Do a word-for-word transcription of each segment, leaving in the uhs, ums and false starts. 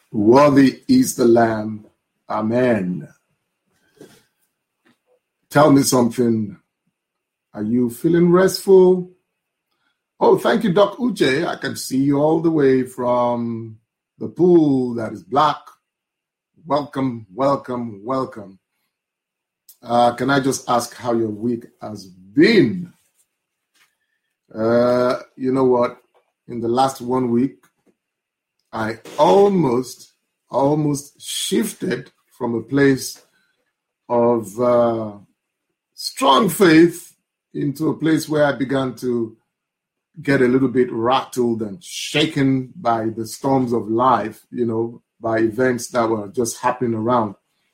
Worthy is the Lamb. Amen. Tell me something. Are you feeling restful? Oh, thank you, Doc Uche. I can see you all the way from the pool that is black. Welcome, welcome, welcome. Uh, can I just ask how your week has been? Uh, you know what? In the last one week, I almost, almost shifted from a place of uh, strong faith into a place where I began to get a little bit rattled and shaken by the storms of life, you know, by events that were just happening around.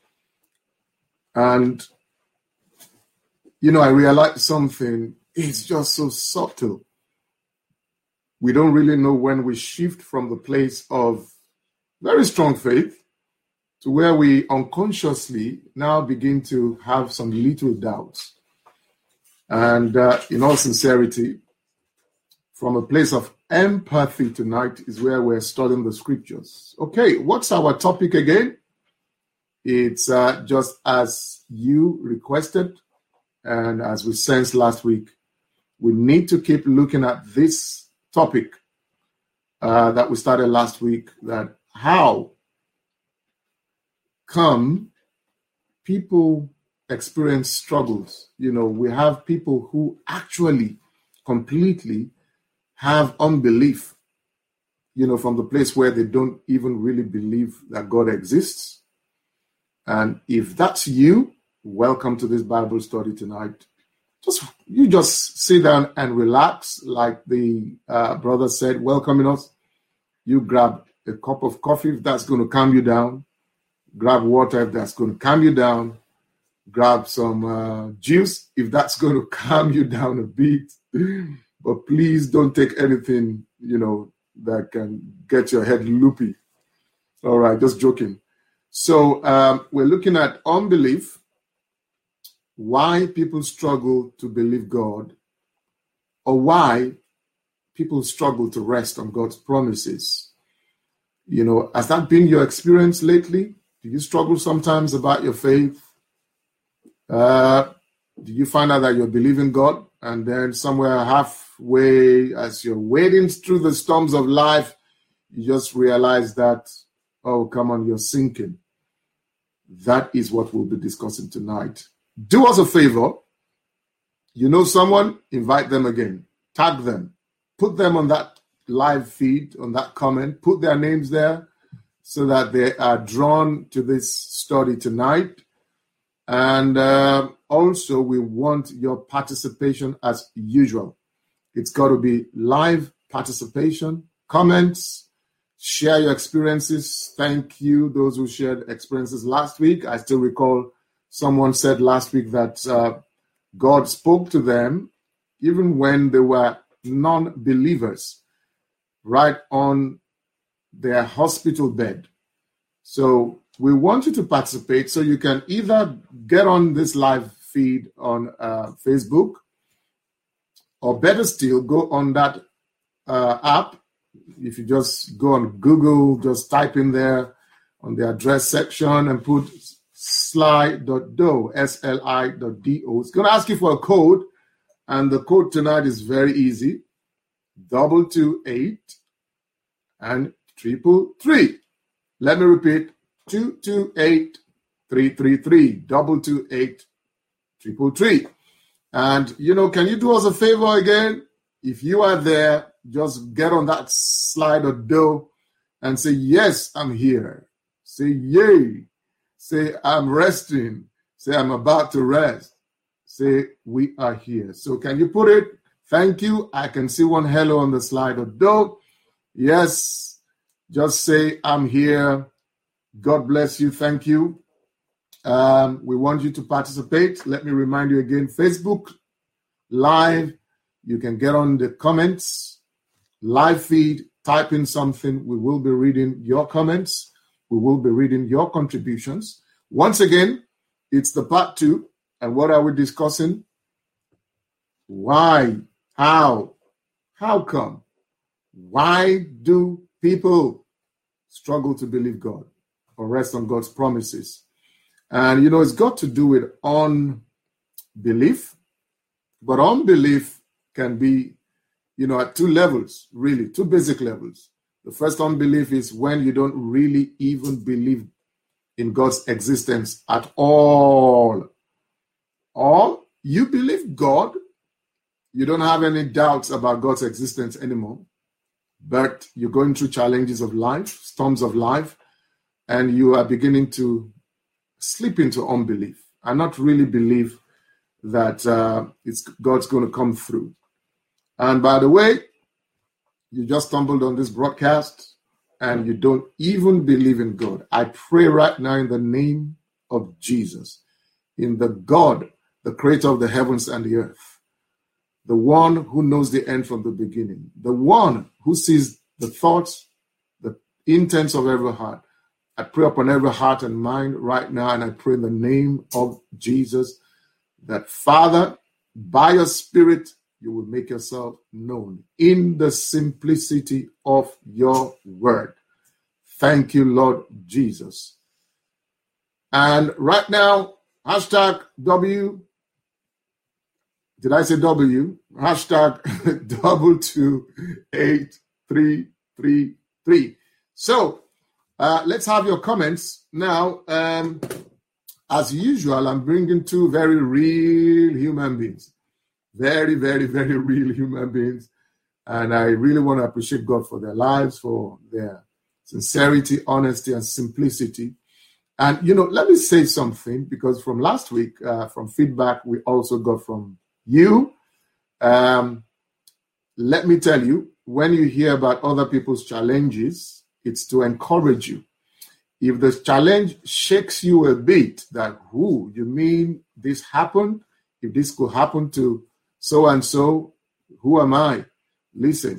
And, you know, I realized something. It's just so subtle. We don't really know when we shift from the place of very strong faith to where we unconsciously now begin to have some little doubts. And uh, in all sincerity, from a place of empathy tonight is where we're studying the scriptures. Okay, what's our topic again? It's uh, just as you requested and as we sensed last week, we need to keep looking at this topic uh, that we started last week, that how come people experience struggles. You know, we have people who actually completely have unbelief, you know, from the place where they don't even really believe that God exists. And if that's you, welcome to this Bible study tonight. Just you just sit down and relax, like the uh, brother said, welcoming us. You grab a cup of coffee if that's going to calm you down. Grab water if that's going to calm you down. Grab some uh, juice if that's going to calm you down a bit. But please don't take anything, you know, that can get your head loopy. All right, just joking. So um, we're looking at unbelief, why people struggle to believe God, or why people struggle to rest on God's promises. You know, has that been your experience lately? Do you struggle sometimes about your faith? Uh, do you find out that you're believing God and then somewhere halfway as you're wading through the storms of life, you just realize that, oh, come on, you're sinking? That is what we'll be discussing tonight. Do us a favor. You know someone, invite them again. Tag them. Put them on that live feed, on that comment. Put their names there so that they are drawn to this study tonight. And uh, also, we want your participation as usual. It's got to be live participation, comments, share your experiences. Thank you, those who shared experiences last week. I still recall someone said last week that uh, God spoke to them even when they were non-believers, right on their hospital bed. So we want you to participate. So you can either get on this live feed on uh, Facebook, or better still, go on that uh, app. If you just go on Google, just type in there on the address section and put sli dot do, S L I dot D O. It's going to ask you for a code, and the code tonight is very easy. Double two eight and triple three. Let me repeat, two two eight three three three, double two eight triple three. And, you know, can you do us a favor again? If you are there, just get on that slide or do and say, yes, I'm here. Say, yay. Say, I'm resting. Say, I'm about to rest. Say, we are here. So can you put it? Thank you. I can see one hello on the slide or do. Yes. Just say, I'm here. God bless you. Thank you. Um, we want you to participate. Let me remind you again, Facebook Live. You can get on the comments, live feed, type in something. We will be reading your comments. We will be reading your contributions. Once again, it's the part two. And what are we discussing? Why? How? How come? Why do people struggle to believe God or rest on God's promises. And, you know, it's got to do with unbelief, but unbelief can be, you know, at two levels, really, two basic levels. The first unbelief is when you don't really even believe in God's existence at all. Or you believe God, you don't have any doubts about God's existence anymore, but you're going through challenges of life, storms of life, and you are beginning to slip into unbelief and not really believe that uh, it's God's going to come through. And by the way, you just stumbled on this broadcast and you don't even believe in God. I pray right now in the name of Jesus, in the God, the creator of the heavens and the earth, the one who knows the end from the beginning, the one who sees the thoughts, the intents of every heart. I pray upon every heart and mind right now, and I pray in the name of Jesus that, Father, by your Spirit, you will make yourself known in the simplicity of your word. Thank you, Lord Jesus. And right now, hashtag W, did I say W? Hashtag double two eight three three three. So uh, let's have your comments now. Um, as usual, I'm bringing two very real human beings. Very, very, very real human beings. And I really want to appreciate God for their lives, for their sincerity, honesty, and simplicity. And, you know, let me say something, because from last week, uh, from feedback we also got from you, um, let me tell you, when you hear about other people's challenges, it's to encourage you. If the challenge shakes you a bit, that, who, you mean this happened? If this could happen to so-and-so, who am I? Listen,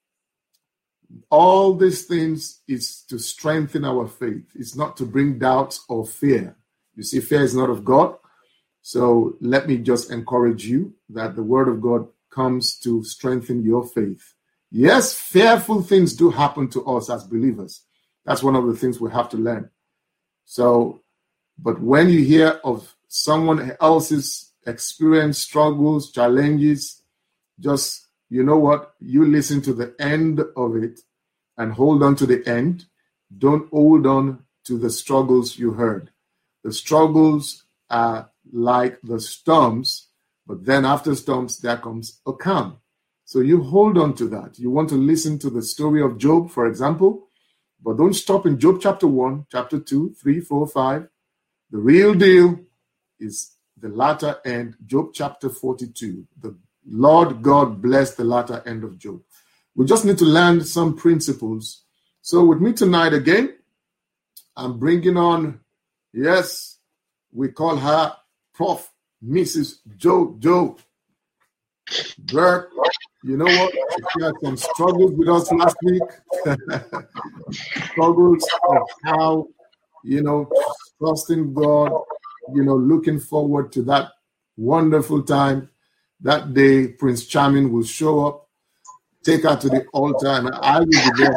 all these things is to strengthen our faith. It's not to bring doubts or fear. You see, fear is not of God. So let me just encourage you that the word of God comes to strengthen your faith. Yes, fearful things do happen to us as believers. That's one of the things we have to learn. So, but when you hear of someone else's experience, struggles, challenges, just, you know what, you listen to the end of it and hold on to the end. Don't hold on to the struggles you heard. The struggles are like the storms, but then after storms, there comes a calm. So you hold on to that. You want to listen to the story of Job, for example, but don't stop in Job chapter one, chapter two, three, four, five. The real deal is the latter end, Job chapter forty-two. The Lord God bless the latter end of Job. We just need to learn some principles. So with me tonight again, I'm bringing on, yes, we call her Prof Missus Joe Joe Burke. You know what? She had some struggles with us last week. Struggles of how, you know, trusting God, you know, looking forward to that wonderful time. That day, Prince Charming will show up, take her to the altar, and I will be there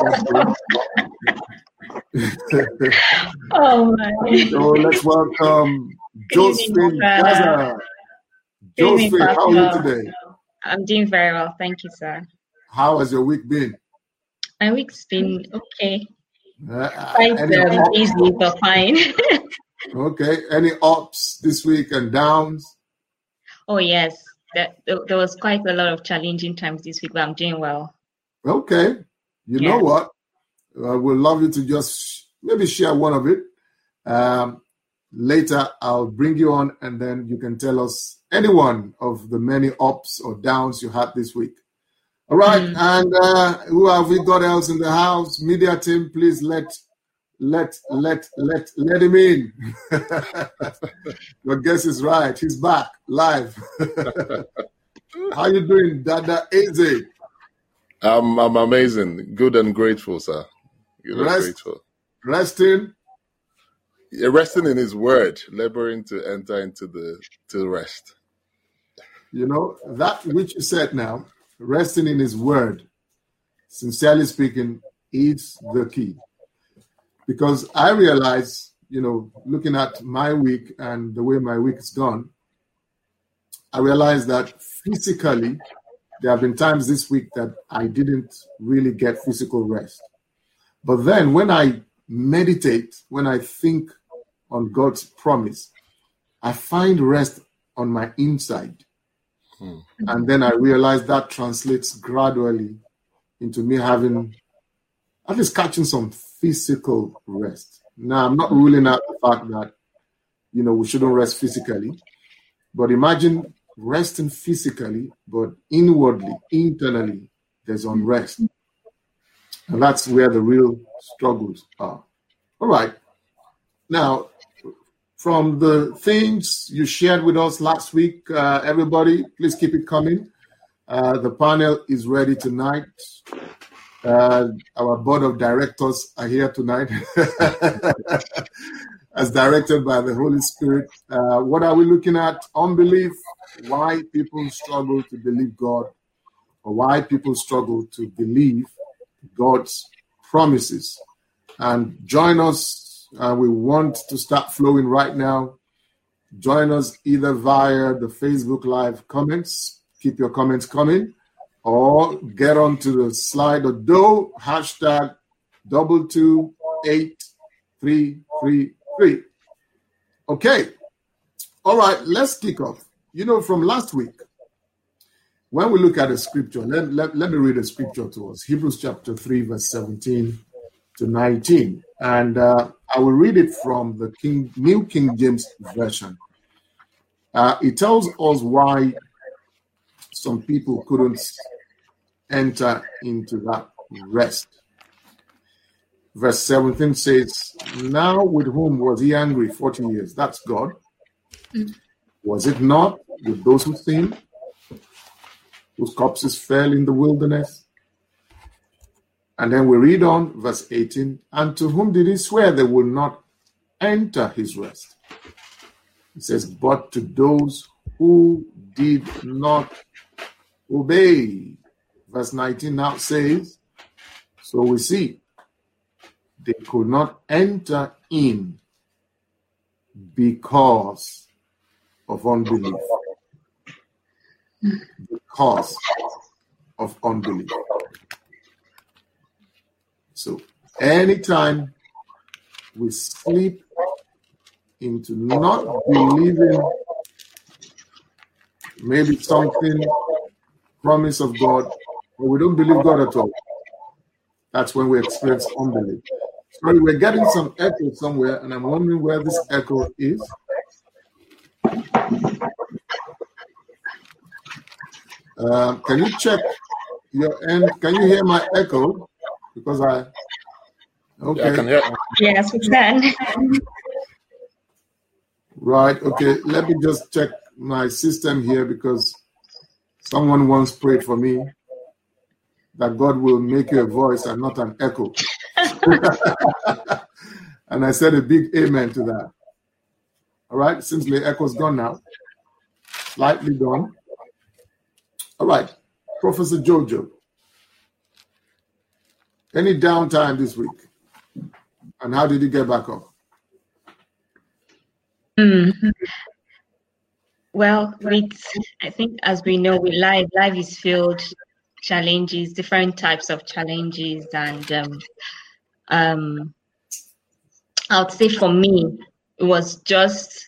that day. Oh, my. So let's welcome Josephine Gaza. Josephine, how are you today? I'm doing very well. Thank you, sir. How has your week been? My week's been okay. Uh, Quite um, easy, but fine. Okay. Any ups this week and downs? Oh, yes. There, there was quite a lot of challenging times this week, but I'm doing well. Okay. You yeah. know what? I would love you to just maybe share one of it. Um, later, I'll bring you on, and then you can tell us any one of the many ups or downs you had this week. All right. Mm. And uh, who have we got else in the house? Media team, please let let let let let him in. Your guess is right. He's back live. How you doing, Dada Eze? I'm I'm amazing. Good and grateful, sir. Good Rest, and grateful. Resting. Yeah, resting in his word, laboring to enter into the to rest. You know, that which you said now, resting in his word, sincerely speaking, is the key. because I realize, you know, looking at my week and the way my week is gone, I realize that physically, there have been times this week that I didn't really get physical rest. But then when I meditate, when I think on God's promise, I find rest on my inside. Hmm. And then I realize that translates gradually into me having, at least catching some physical rest. Now, I'm not ruling out the fact that, you know, we shouldn't rest physically, but imagine resting physically, but inwardly, internally, there's unrest. And that's where the real struggles are. All right. Now, from the things you shared with us last week, uh, everybody, please keep it coming. Uh, the panel is ready tonight. Uh, our board of directors are here tonight, as directed by the Holy Spirit. Uh, what are we looking at? Unbelief, why people struggle to believe God, or why people struggle to believe God's promises. And join us. Uh, we want to start flowing right now. Join us either via the Facebook Live comments. Keep your comments coming. Or get onto the Slido, hashtag double two eight three three three. Okay. All right, let's kick off. You know, from last week, when we look at the scripture, let, let, let me read a scripture to us. Hebrews chapter three, verse seventeen to nineteen. And uh, I will read it from the King, New King James Version. Uh, it tells us why some people couldn't enter into that rest. Verse seventeen says, now with whom was he angry forty years? That's God. Mm-hmm. Was it not with those who sinned, whose corpses fell in the wilderness? And then we read on, verse eighteen, and to whom did he swear they would not enter his rest? It says, but to those who did not obey. Verse nineteen now says, so we see they could not enter in because of unbelief. Because of unbelief. So anytime we slip into not believing maybe something, promise of God, but we don't believe God at all, that's when we experience unbelief. Sorry, we're getting some echo somewhere, and I'm wondering where this echo is. Um, can you check your end? Can you hear my echo? Because I, okay. Yeah, I can hear. Yes, we can. Right, okay. Let me just check my system here, because someone once prayed for me that God will make you a voice and not an echo. And I said a big amen to that. All right, seems the echo's gone now. Slightly gone. All right, Professor Jojo. Any downtime this week? And how did you get back up? Mm-hmm. Well, with, I think as we know, with life, life is filled challenges, different types of challenges, and um, um, I would say for me, it was just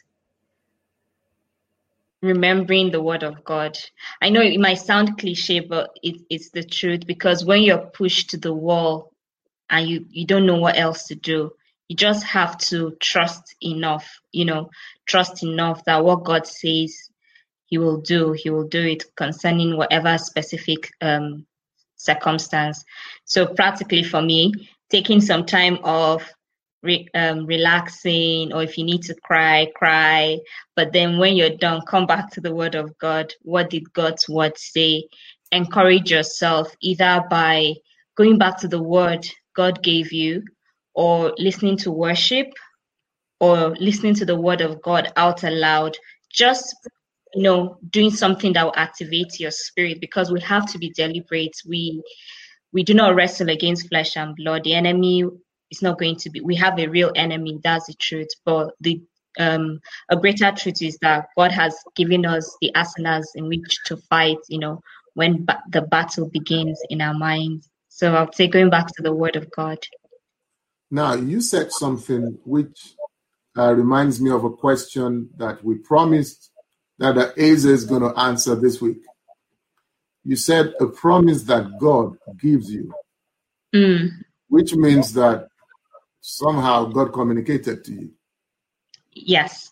remembering the word of God. I know it might sound cliche, but it, it's the truth, because when you're pushed to the wall and you, you don't know what else to do, you just have to trust enough, you know, trust enough that what God says he will do, he will do it concerning whatever specific um, circumstance. So practically for me, taking some time off, re, um, relaxing, or if you need to cry, cry. But then when you're done, come back to the word of God. What did God's word say? Encourage yourself either by going back to the word God gave you, or listening to worship, or listening to the word of God out aloud. Just, you know, doing something that will activate your spirit, because we have to be deliberate. We we do not wrestle against flesh and blood. The enemy it's not going to be. We have a real enemy. That's the truth. But the um, a greater truth is that God has given us the arsenals in which to fight. You know, when ba- the battle begins in our minds. So I'll say going back to the Word of God. Now, you said something which uh, reminds me of a question that we promised that the Asa is going to answer this week. You said a promise that God gives you, Mm. which means that somehow God communicated to you. Yes.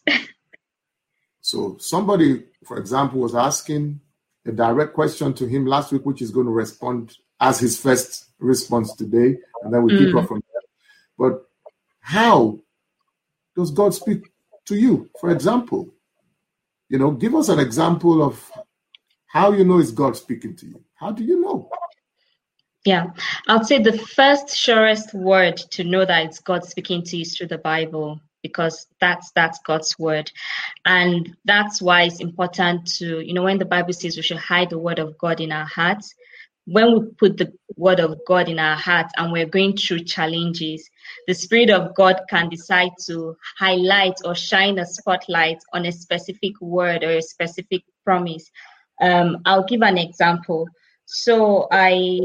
So somebody, for example, was asking a direct question to him last week, which is going to respond as his first response today, and then we Mm. pick up from there. But how does God speak to you? For example, you know, give us an example of how you know it's God speaking to you. How do you know? Yeah, I'll say the first surest word to know that it's God speaking to you is through the Bible, because that's that's God's word. And that's why it's important to, you know, when the Bible says we should hide the word of God in our hearts, when we put the word of God in our hearts and we're going through challenges, the Spirit of God can decide to highlight or shine a spotlight on a specific word or a specific promise. Um, I'll give an example. So I,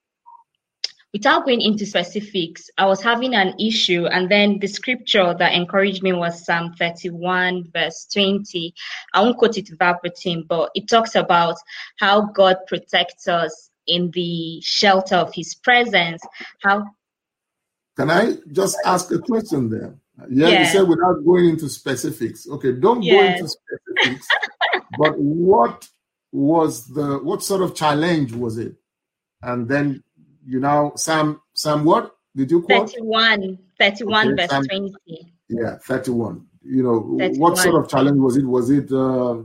without going into specifics, I was having an issue, and then the scripture that encouraged me was Psalm thirty-one, verse twenty. I won't quote it verbatim, but it talks about how God protects us in the shelter of his presence. How Can I just ask a question there? Yeah, you Yeah. said without going into specifics. Okay, don't go Yes. into specifics. But what was the what sort of challenge was it? And then you know, Sam, Sam, what did you quote? thirty-one, thirty-one Okay, verse Sam, twenty. yeah, thirty-one. You know, what thirty-one. sort of challenge was it? Was it uh,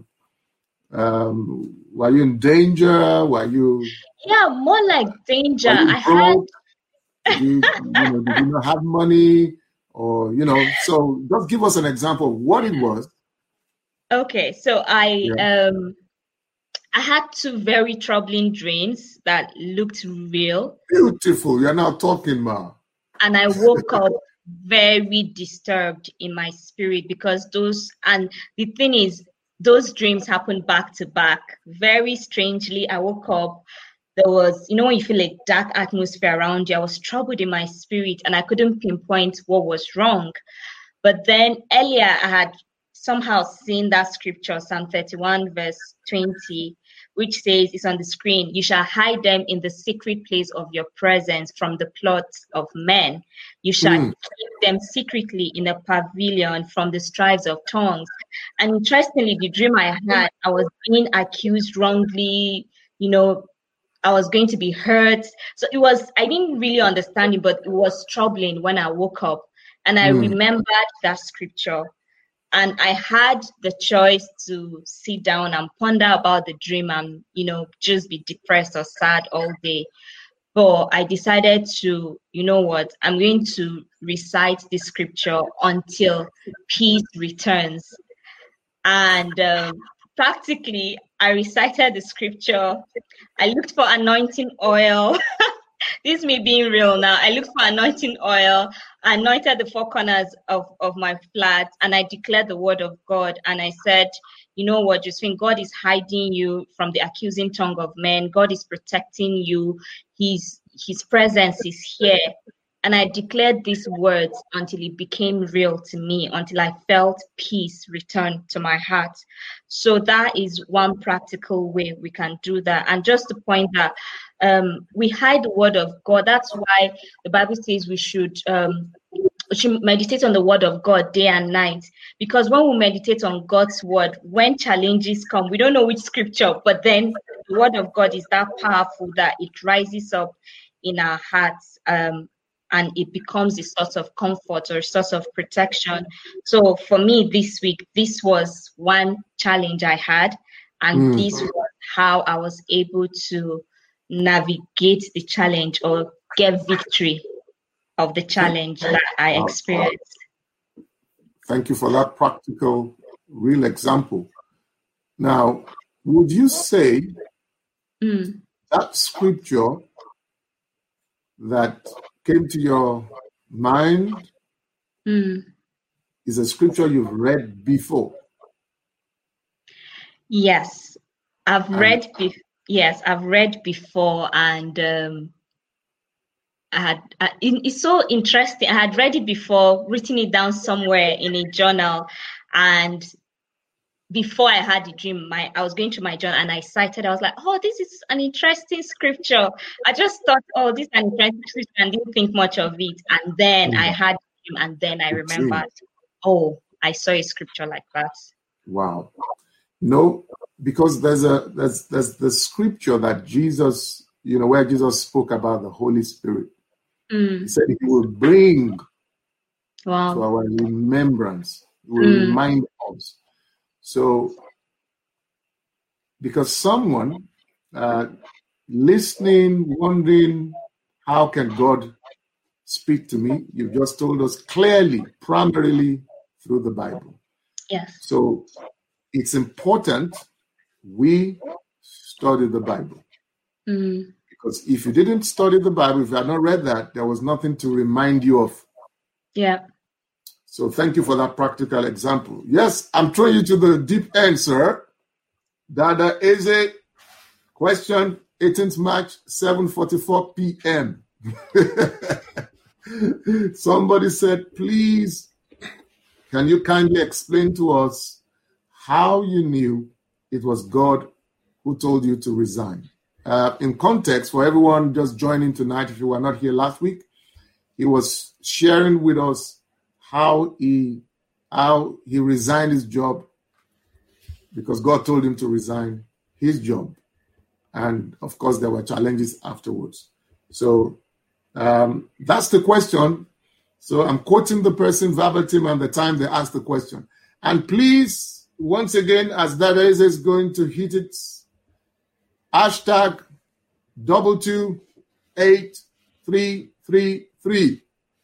um, were you in danger? Were you Yeah, more like danger. were you I had broke? Did you, you know, did you not have money? Or, you know, so just give us an example of what it was. okay, so I Yeah. um I had two very troubling dreams that looked real, Beautiful. You're now talking, Ma. and I woke up very disturbed in my spirit because those, and the thing is, those dreams happened back to back. Very strangely, I woke up. There was, you know, when you feel a dark atmosphere around you, I was troubled in my spirit and I couldn't pinpoint what was wrong. But then earlier, I had somehow seen that scripture, Psalm thirty-one, verse twenty, which says, it's on the screen, you shall hide them in the secret place of your presence from the plots of men. You shall Mm. keep them secretly in a pavilion from the strifes of tongues. And interestingly, the dream I had, I was being accused wrongly, you know, I was going to be hurt. So it was, I didn't really understand it, but it was troubling when I woke up. And I Mm. remembered that scripture. And I had the choice to sit down and ponder about the dream and, you know, just be depressed or sad all day. But I decided to, you know what, I'm going to recite the scripture until peace returns. And um, practically, I recited the scripture. I looked for anointing oil. This me being real now. I looked for anointing oil, anointed the four corners of, of my flat, and I declared the word of God. And I said, you know what, Josephine, God is hiding you from the accusing tongue of men. God is protecting you. His, his presence is here. And I declared these words until it became real to me, until I felt peace return to my heart. So that is one practical way we can do that. And just to point that um, we hide the word of God. That's why the Bible says we should um, we should meditate on the word of God day and night. Because when we meditate on God's word, when challenges come, we don't know which scripture, but then the word of God is that powerful that it rises up in our hearts. Um, and it becomes a source of comfort or a source of protection. So for me this week, this was one challenge I had, and Mm. this was how I was able to navigate the challenge or get victory of the challenge that I experienced. Thank you for that practical, real example. Now, would you say Mm. that scripture that came to your Mind Mm. is a scripture you've read before. Yes, I've And read. Be- yes, I've read before, and um, I had. I, it- it's so interesting. I had read it before, written it down somewhere in a journal, and before I had the dream, my I was going through my journal and I cited. I was like, "Oh, this is an interesting scripture." I just thought, "Oh, this is an interesting scripture," and didn't think much of it. And then I mm, had the dream, and then I the dream. remembered, "Oh, I saw a scripture like that." Wow. No, because there's a there's there's the scripture that Jesus, you know, where Jesus spoke about the Holy Spirit. Mm. He said he will bring to Wow. our remembrance, he will Mm. remind us. So, because someone uh, listening, wondering, how can God speak to me? You've just told us clearly, primarily through the Bible. Yes. So it's important we study the Bible. Mm. Because if you didn't study the Bible, if you had not read that, there was nothing to remind you of. Yeah. So thank you for that practical example. Yes, I'm throwing you to the deep end, sir. Dada Eze, question, eighteenth March, seven forty-four p.m. Somebody said, please, can you kindly explain to us how you knew it was God who told you to resign? Uh, in context, for everyone just joining tonight, if you were not here last week, he was sharing with us how he how he resigned his job because God told him to resign his job. And of course, there were challenges afterwards. So um, that's the question. So I'm quoting the person verbatim and the time they asked the question. And please, once again, as Dada is going to hit it, hashtag double two eight three three three.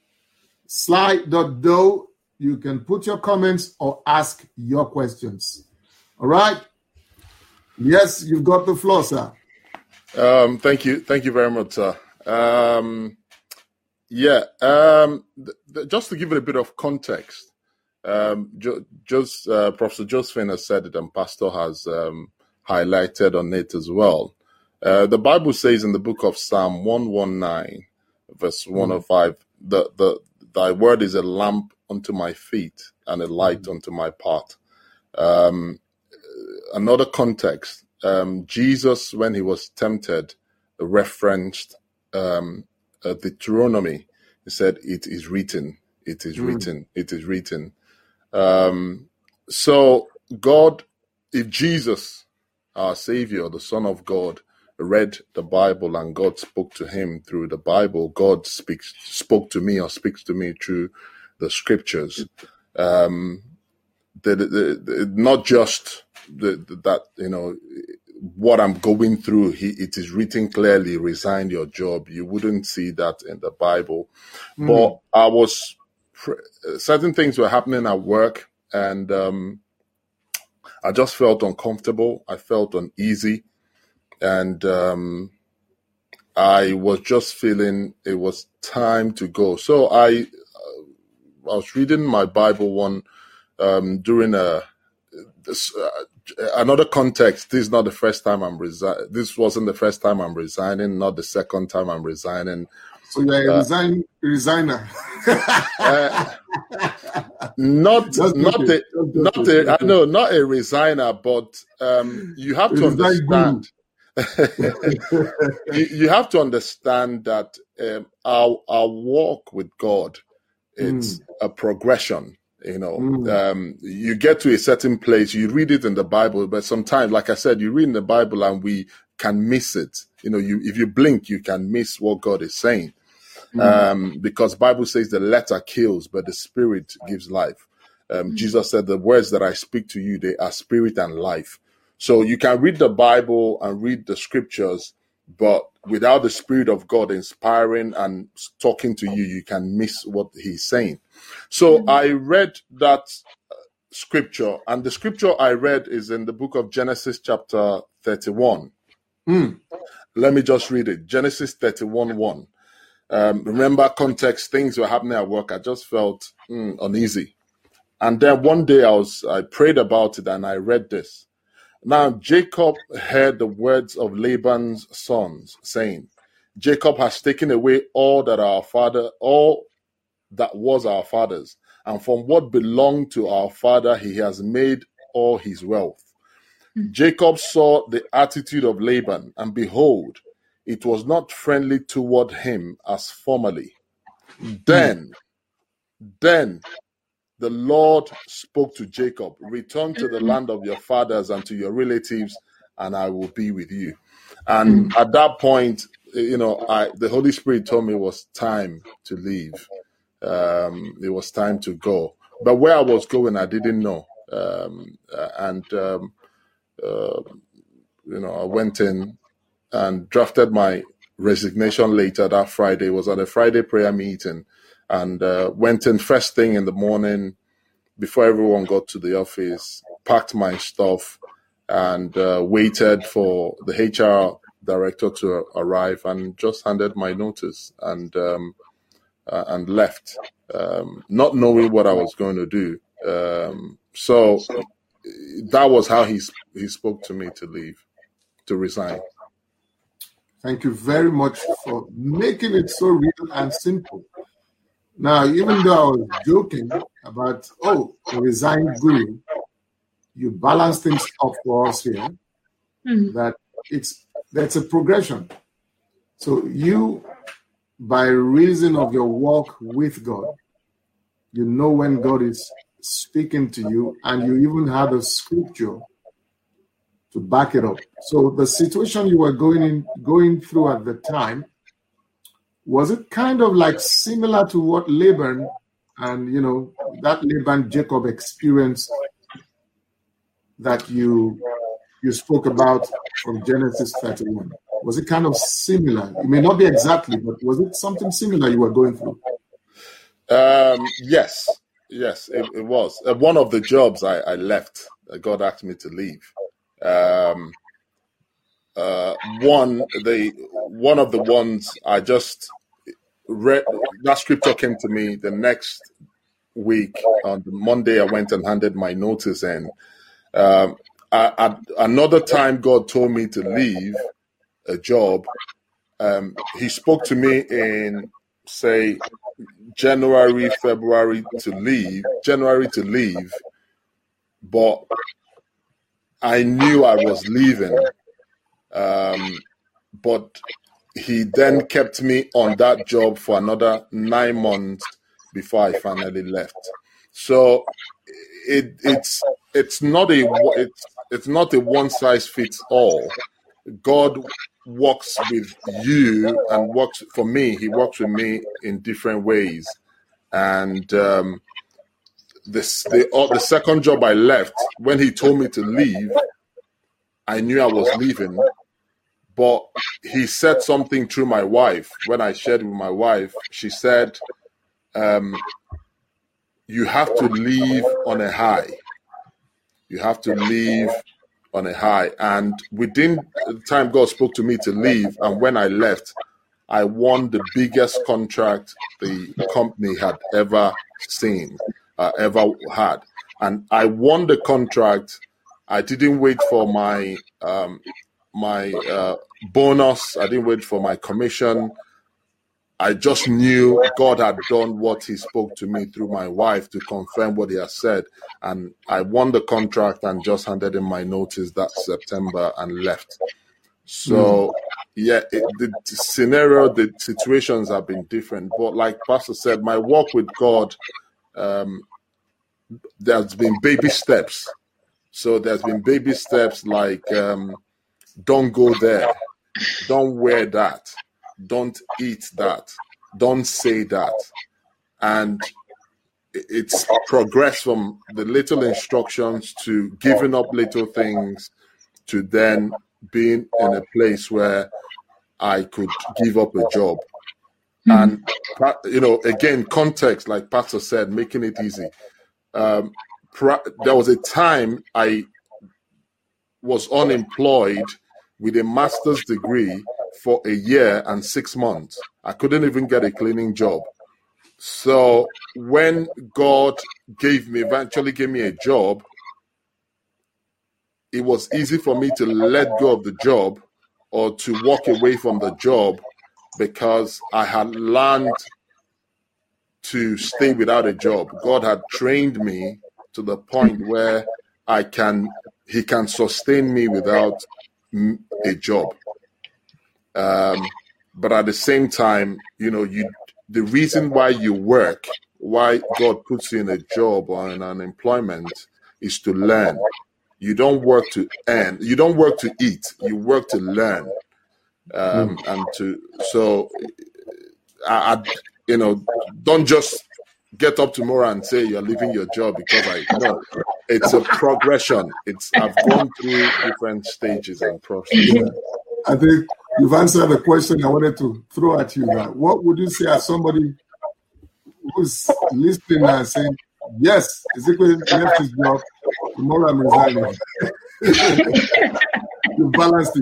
Slide.do. You can put your comments or ask your questions. All right? Yes, you've got the floor, sir. Um, thank you. Thank you very much, sir. Um, yeah, um, th- th- just to give it a bit of context, um, jo- just uh, Professor Josephine has said it and Pastor has um, highlighted on it as well. Uh, the Bible says in the book of Psalm one nineteen, verse one oh five, the, the, thy word is a lamp unto my feet and a light mm-hmm. unto my path. Um, another context, um, Jesus, when he was tempted, referenced um, uh, Deuteronomy. He said, it is written, it is mm. written, it is written. Um, so God, if Jesus, our Savior, the Son of God, read the Bible and God spoke to him through the Bible, God speaks, spoke to me or speaks to me through the scriptures. Um, the, the, the, not just the, the, that, you know, what I'm going through, he, it is written clearly, resign your job. You wouldn't see that in the Bible. Mm. But I was, certain things were happening at work and um, I just felt uncomfortable. I felt uneasy. And um, I was just feeling it was time to go. So I, uh, I was reading my Bible one um, during a this, uh, another context. This is not the first time I'm resigning. This wasn't the first time I'm resigning. Not the second time I'm resigning. So you're a uh, resign resigner. uh, not That's not okay. a not okay. a I know not a resigner, but um, you have to understand. you, you have to understand that um, our our walk with God, it's mm. a progression. You know, mm. um, you get to a certain place, you read it in the Bible, but sometimes, like I said, you read in the Bible and we can miss it. You know, you if you blink, you can miss what God is saying. Mm. Um, because Bible says the letter kills, but the spirit gives life. Um, mm. Jesus said, the words that I speak to you, they are spirit and life. So you can read the Bible and read the scriptures, but without the Spirit of God inspiring and talking to you, you can miss what he's saying. So mm-hmm. I read that scripture, and the scripture I read is in the book of Genesis chapter thirty-one. Mm. Let me just read it. Genesis thirty-one one. Um, remember context, things were happening at work. I just felt mm, uneasy. And then one day I was, I prayed about it and I read this. Now Jacob heard the words of Laban's sons saying, Jacob has taken away all that our father, all that was our father's, and from what belonged to our father, he has made all his wealth. Mm-hmm. Jacob saw the attitude of Laban, and behold, it was not friendly toward him as formerly. Mm-hmm. Then, then the Lord spoke to Jacob, return to the land of your fathers and to your relatives, and I will be with you. And mm-hmm. at that point, you know, I, the Holy Spirit told me it was time to leave. Um, it was time to go. But where I was going, I didn't know. Um, uh, and, um, uh, you know, I went in and drafted my resignation later that Friday. It was at a Friday prayer meeting, and uh, went in first thing in the morning before everyone got to the office, packed my stuff, and uh, waited for the H R director to arrive, and just handed my notice and um, uh, and left, um, not knowing what I was going to do. Um, so that was how he he spoke to me to leave, to resign. Thank you very much for making it so real and simple. Now, even though I was joking about, oh, the resigned guru, you balance things up for us here, mm-hmm. that it's that's a progression. So you, by reason of your walk with God, you know when God is speaking to you, and you even have a scripture to back it up. So the situation you were going in, going through at the time, was it kind of like similar to what Laban and, you know, that Laban Jacob experience that you you spoke about from Genesis thirty-one? Was it kind of similar? It may not be exactly, but was it something similar you were going through? Um, yes, yes, it, it was. Uh, one of the jobs I, I left, uh, God asked me to leave. Um, uh, one, the one of the ones I just read, that scripture came to me the next week. On the Monday, I went and handed my notice in. Um, I, I, another time, God told me to leave a job. Um, he spoke to me in, say, January, February to leave, January to leave, but I knew I was leaving. Um, but he then kept me on that job for another nine months before I finally left. So it, it's it's not a it's it's not a one size fits all. God works with you and works for me. He works with me in different ways. And um, this the uh, the second job I left, when he told me to leave, I knew I was leaving. But he said something through my wife. When I shared with my wife, she said, um, you have to leave on a high. You have to leave on a high. And within the time God spoke to me to leave, and when I left, I won the biggest contract the company had ever seen, uh, ever had. And I won the contract. I didn't wait for my um, my uh, bonus. I didn't wait for my commission. I just knew God had done what he spoke to me through my wife to confirm what he had said. And I won the contract and just handed in my notice that September and left. So, yeah, it, the, the scenario, the situations have been different. But like Pastor said, my walk with God, um, there's been baby steps. So there's been baby steps like, um, don't go there, don't wear that, don't eat that, don't say that. And it's progressed from the little instructions to giving up little things to then being in a place where I could give up a job. Mm-hmm. And, you know, again, context, like Pastor said, making it easy. Um, there was a time I was unemployed with a master's degree for a year and six months. I couldn't even get a cleaning job. So when God gave me, eventually gave me a job, it was easy for me to let go of the job or to walk away from the job because I had learned to stay without a job. God had trained me to the point where I can, he can sustain me without a job. Um, but at the same time, you know, you, the reason why you work, why God puts you in a job or in an employment is to learn. You don't work to earn. You don't work to eat. You work to learn. Um, mm. And to, so, I, I, you know, don't just get up tomorrow and say you're leaving your job because I, no, it's a progression. It's, I've gone through different stages and processes. I think you've answered the question I wanted to throw at you. That what would you say as somebody who's listening and saying, yes, Ezekiel left his job, tomorrow I'm resigning. You balanced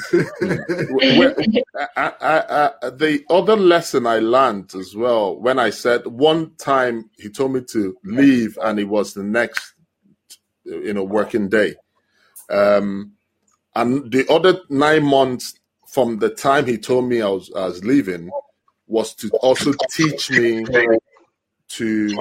it. I, I, I, the other lesson I learned as well, when I said one time he told me to leave and it was the next, you know, working day. Um, and the other nine months from the time he told me I was, I was leaving was to also teach me to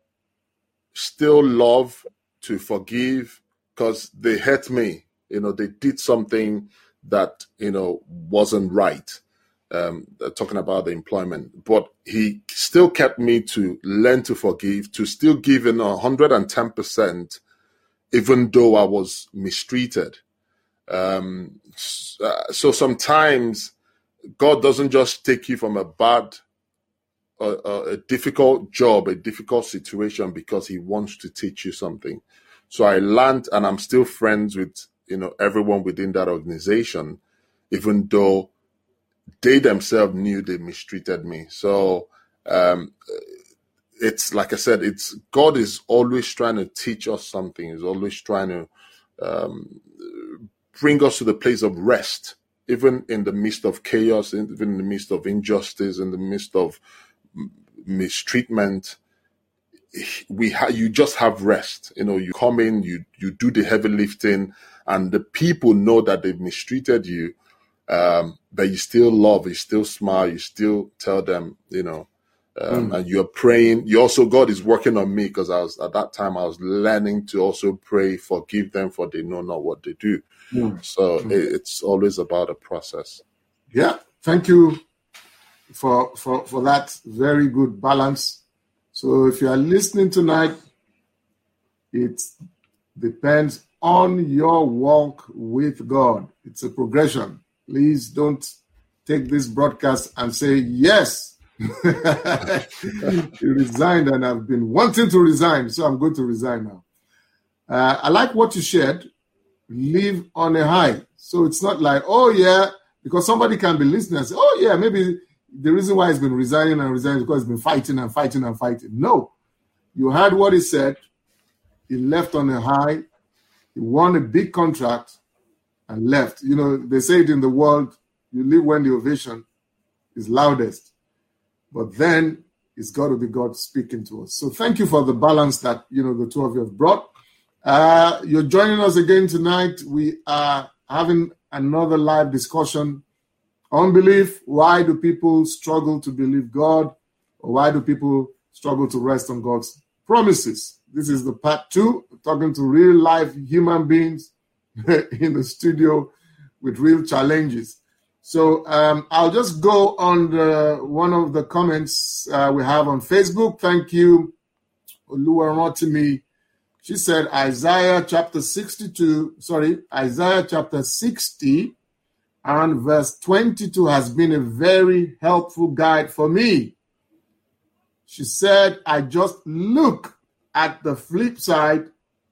still love, to forgive, because they hurt me. You know, they did something that, you know, wasn't right. Um, talking about the employment, but he still kept me to learn to forgive, to still give in one hundred ten percent, even though I was mistreated. Um, so sometimes God doesn't just take you from a bad, uh, a difficult job, a difficult situation because he wants to teach you something. So I learned, and I'm still friends with, you know, everyone within that organization, even though they themselves knew they mistreated me. So um, it's like I said, it's God is always trying to teach us something. He's always trying to um, bring us to the place of rest, even in the midst of chaos, even in the midst of injustice, in the midst of mistreatment. We ha- you just have rest. You know, you come in, you you do the heavy lifting, and the people know that they've mistreated you, um, but you still love, you still smile, you still tell them, you know, um, mm. and you're praying. You also, God is working on me because I was at that time I was learning to also pray, forgive them for they know not what they do. Mm. So mm. It, it's always about a process. Yeah, thank you for for for that very good balance. So if you are listening tonight, it depends on your walk with God. It's a progression. Please don't take this broadcast and say, yes, you resigned and I've been wanting to resign, so I'm going to resign now. Uh, I like what you shared. Live on a high. So it's not like, oh, yeah, because somebody can be listening and say, oh, yeah, maybe the reason why he's been resigning and resigning is because he's been fighting and fighting and fighting. No. You heard what he said. He left on a high. He won a big contract and left. You know, they say it in the world, you leave when the ovation is loudest. But then it's got to be God speaking to us. So thank you for the balance that, you know, the two of you have brought. Uh, you're joining us again tonight. We are having another live discussion. Unbelief, why do people struggle to believe God? Or why do people struggle to rest on God's promises? This is the part two, talking to real life human beings in the studio with real challenges. So um, I'll just go on the, one of the comments uh, we have on Facebook. Thank you, Oluwarotimi. She said Isaiah chapter sixty-two, sorry, Isaiah chapter sixty and verse twenty-two has been a very helpful guide for me. She said, I just look at the flip side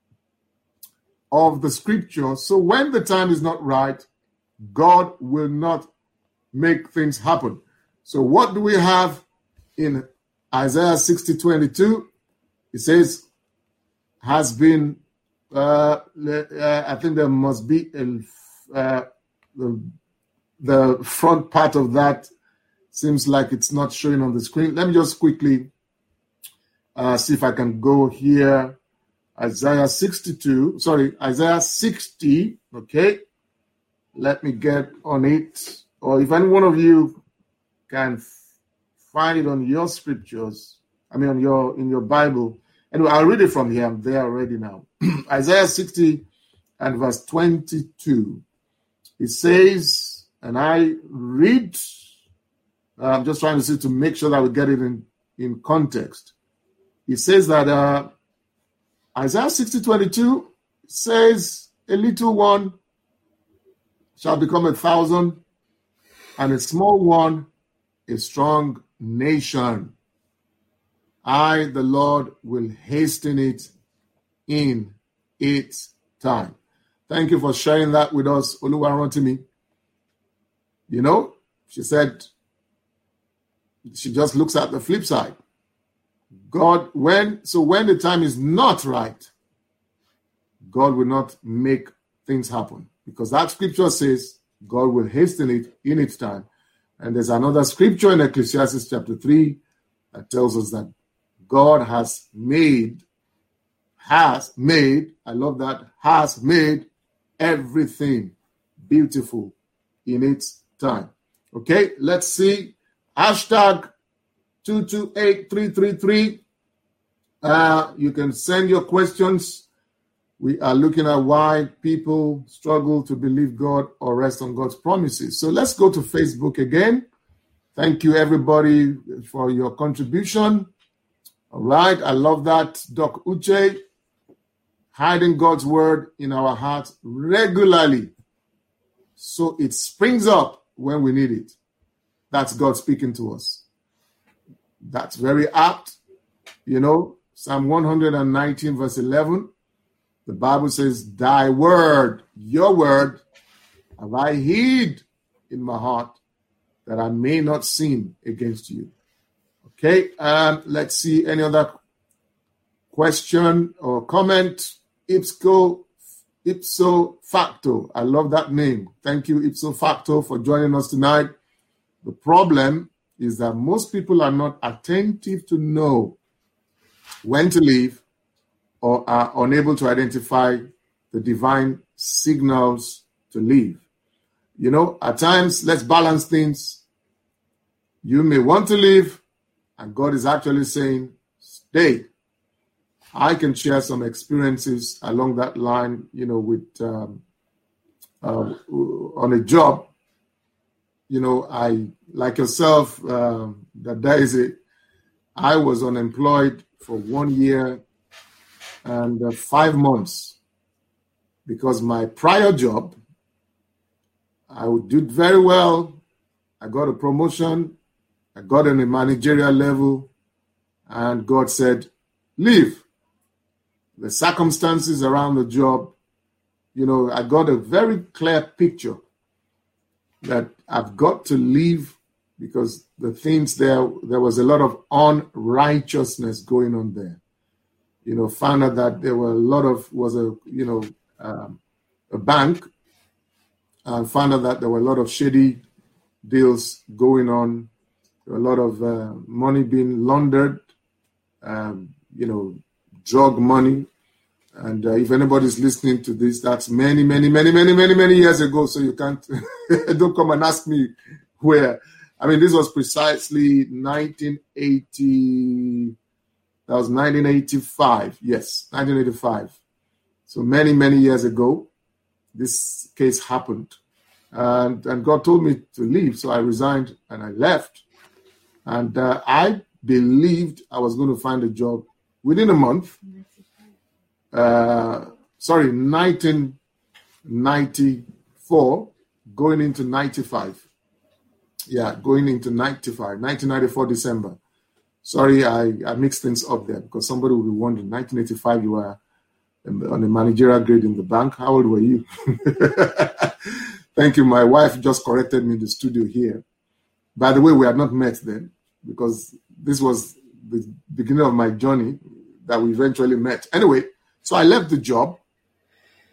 of the scripture. So when the time is not right, God will not make things happen. So what do we have in Isaiah sixty twenty-two? It says, has been, uh, uh, I think there must be a, uh, the the front part of that seems like it's not showing on the screen. Let me just quickly uh, see if I can go here. Isaiah sixty-two, sorry, Isaiah sixty, okay. Let me get on it. Or if any one of you can find it on your scriptures, I mean on your in your Bible. Anyway, I'll read it from here. I'm there already now. Isaiah sixty and verse twenty-two. It says, and I read, uh, I'm just trying to see to make sure that we get it in, in context. It says that uh, Isaiah sixty twenty-two says, a little one shall become a thousand, and a small one a strong nation. I, the Lord, will hasten it in its time. Thank you for sharing that with us, Oluwarantimi. You know, she said, she just looks at the flip side. God, when, so when the time is not right, God will not make things happen. Because that scripture says God will hasten it in its time. And there's another scripture in Ecclesiastes chapter three that tells us that God has made, has made, I love that, has made everything beautiful in its time. Okay, let's see. Hashtag two two eight three three three. Uh, you can send your questions. We are looking at why people struggle to believe God or rest on God's promises. So let's go to Facebook again. Thank you, everybody, for your contribution. All right, I love that. Doc Uche, hiding God's word in our hearts regularly so it springs up when we need it. That's God speaking to us. That's very apt. You know, Psalm one nineteen, verse eleven, the Bible says, thy word, your word, have I hid in my heart that I may not sin against you. Okay, um, let's see any other question or comment. Ipsco, ipso facto. I love that name. Thank you, ipso facto, for joining us tonight. The problem is that most people are not attentive to know when to leave or are unable to identify the divine signals to leave. You know, at times, let's balance things. You may want to leave, and God is actually saying, stay. I can share some experiences along that line, you know, with um, uh, on a job. You know, I, like yourself, uh, that there is a, I was unemployed for one year and uh, five months because my prior job, I did very well. I got a promotion. I got on a managerial level, and God said, leave. The circumstances around the job, you know, I got a very clear picture that I've got to leave because the things there, there was a lot of unrighteousness going on there. You know, found out that there were a lot of, was a, you know, um, a bank, and found out that there were a lot of shady deals going on, a lot of uh, money being laundered, um, you know, drug money. And uh, if anybody's listening to this, that's many, many, many, many, many, many years ago. So you can't, don't come and ask me where. I mean, this was precisely nineteen eighty, that was nineteen eighty-five. Yes, nineteen eighty-five. So many, many years ago, this case happened. And, and God told me to leave. So I resigned and I left. And uh, I believed I was going to find a job within a month. Uh, sorry, nineteen ninety-four, going into ninety-five. Yeah, going into ninety-five, nineteen ninety-four, December. Sorry, I, I mixed things up there because somebody will be wondering, nineteen eighty-five, you were on a managerial grade in the bank. How old were you? Thank you. My wife just corrected me in the studio here. By the way, we had not met then because this was the beginning of my journey that we eventually met. Anyway, so I left the job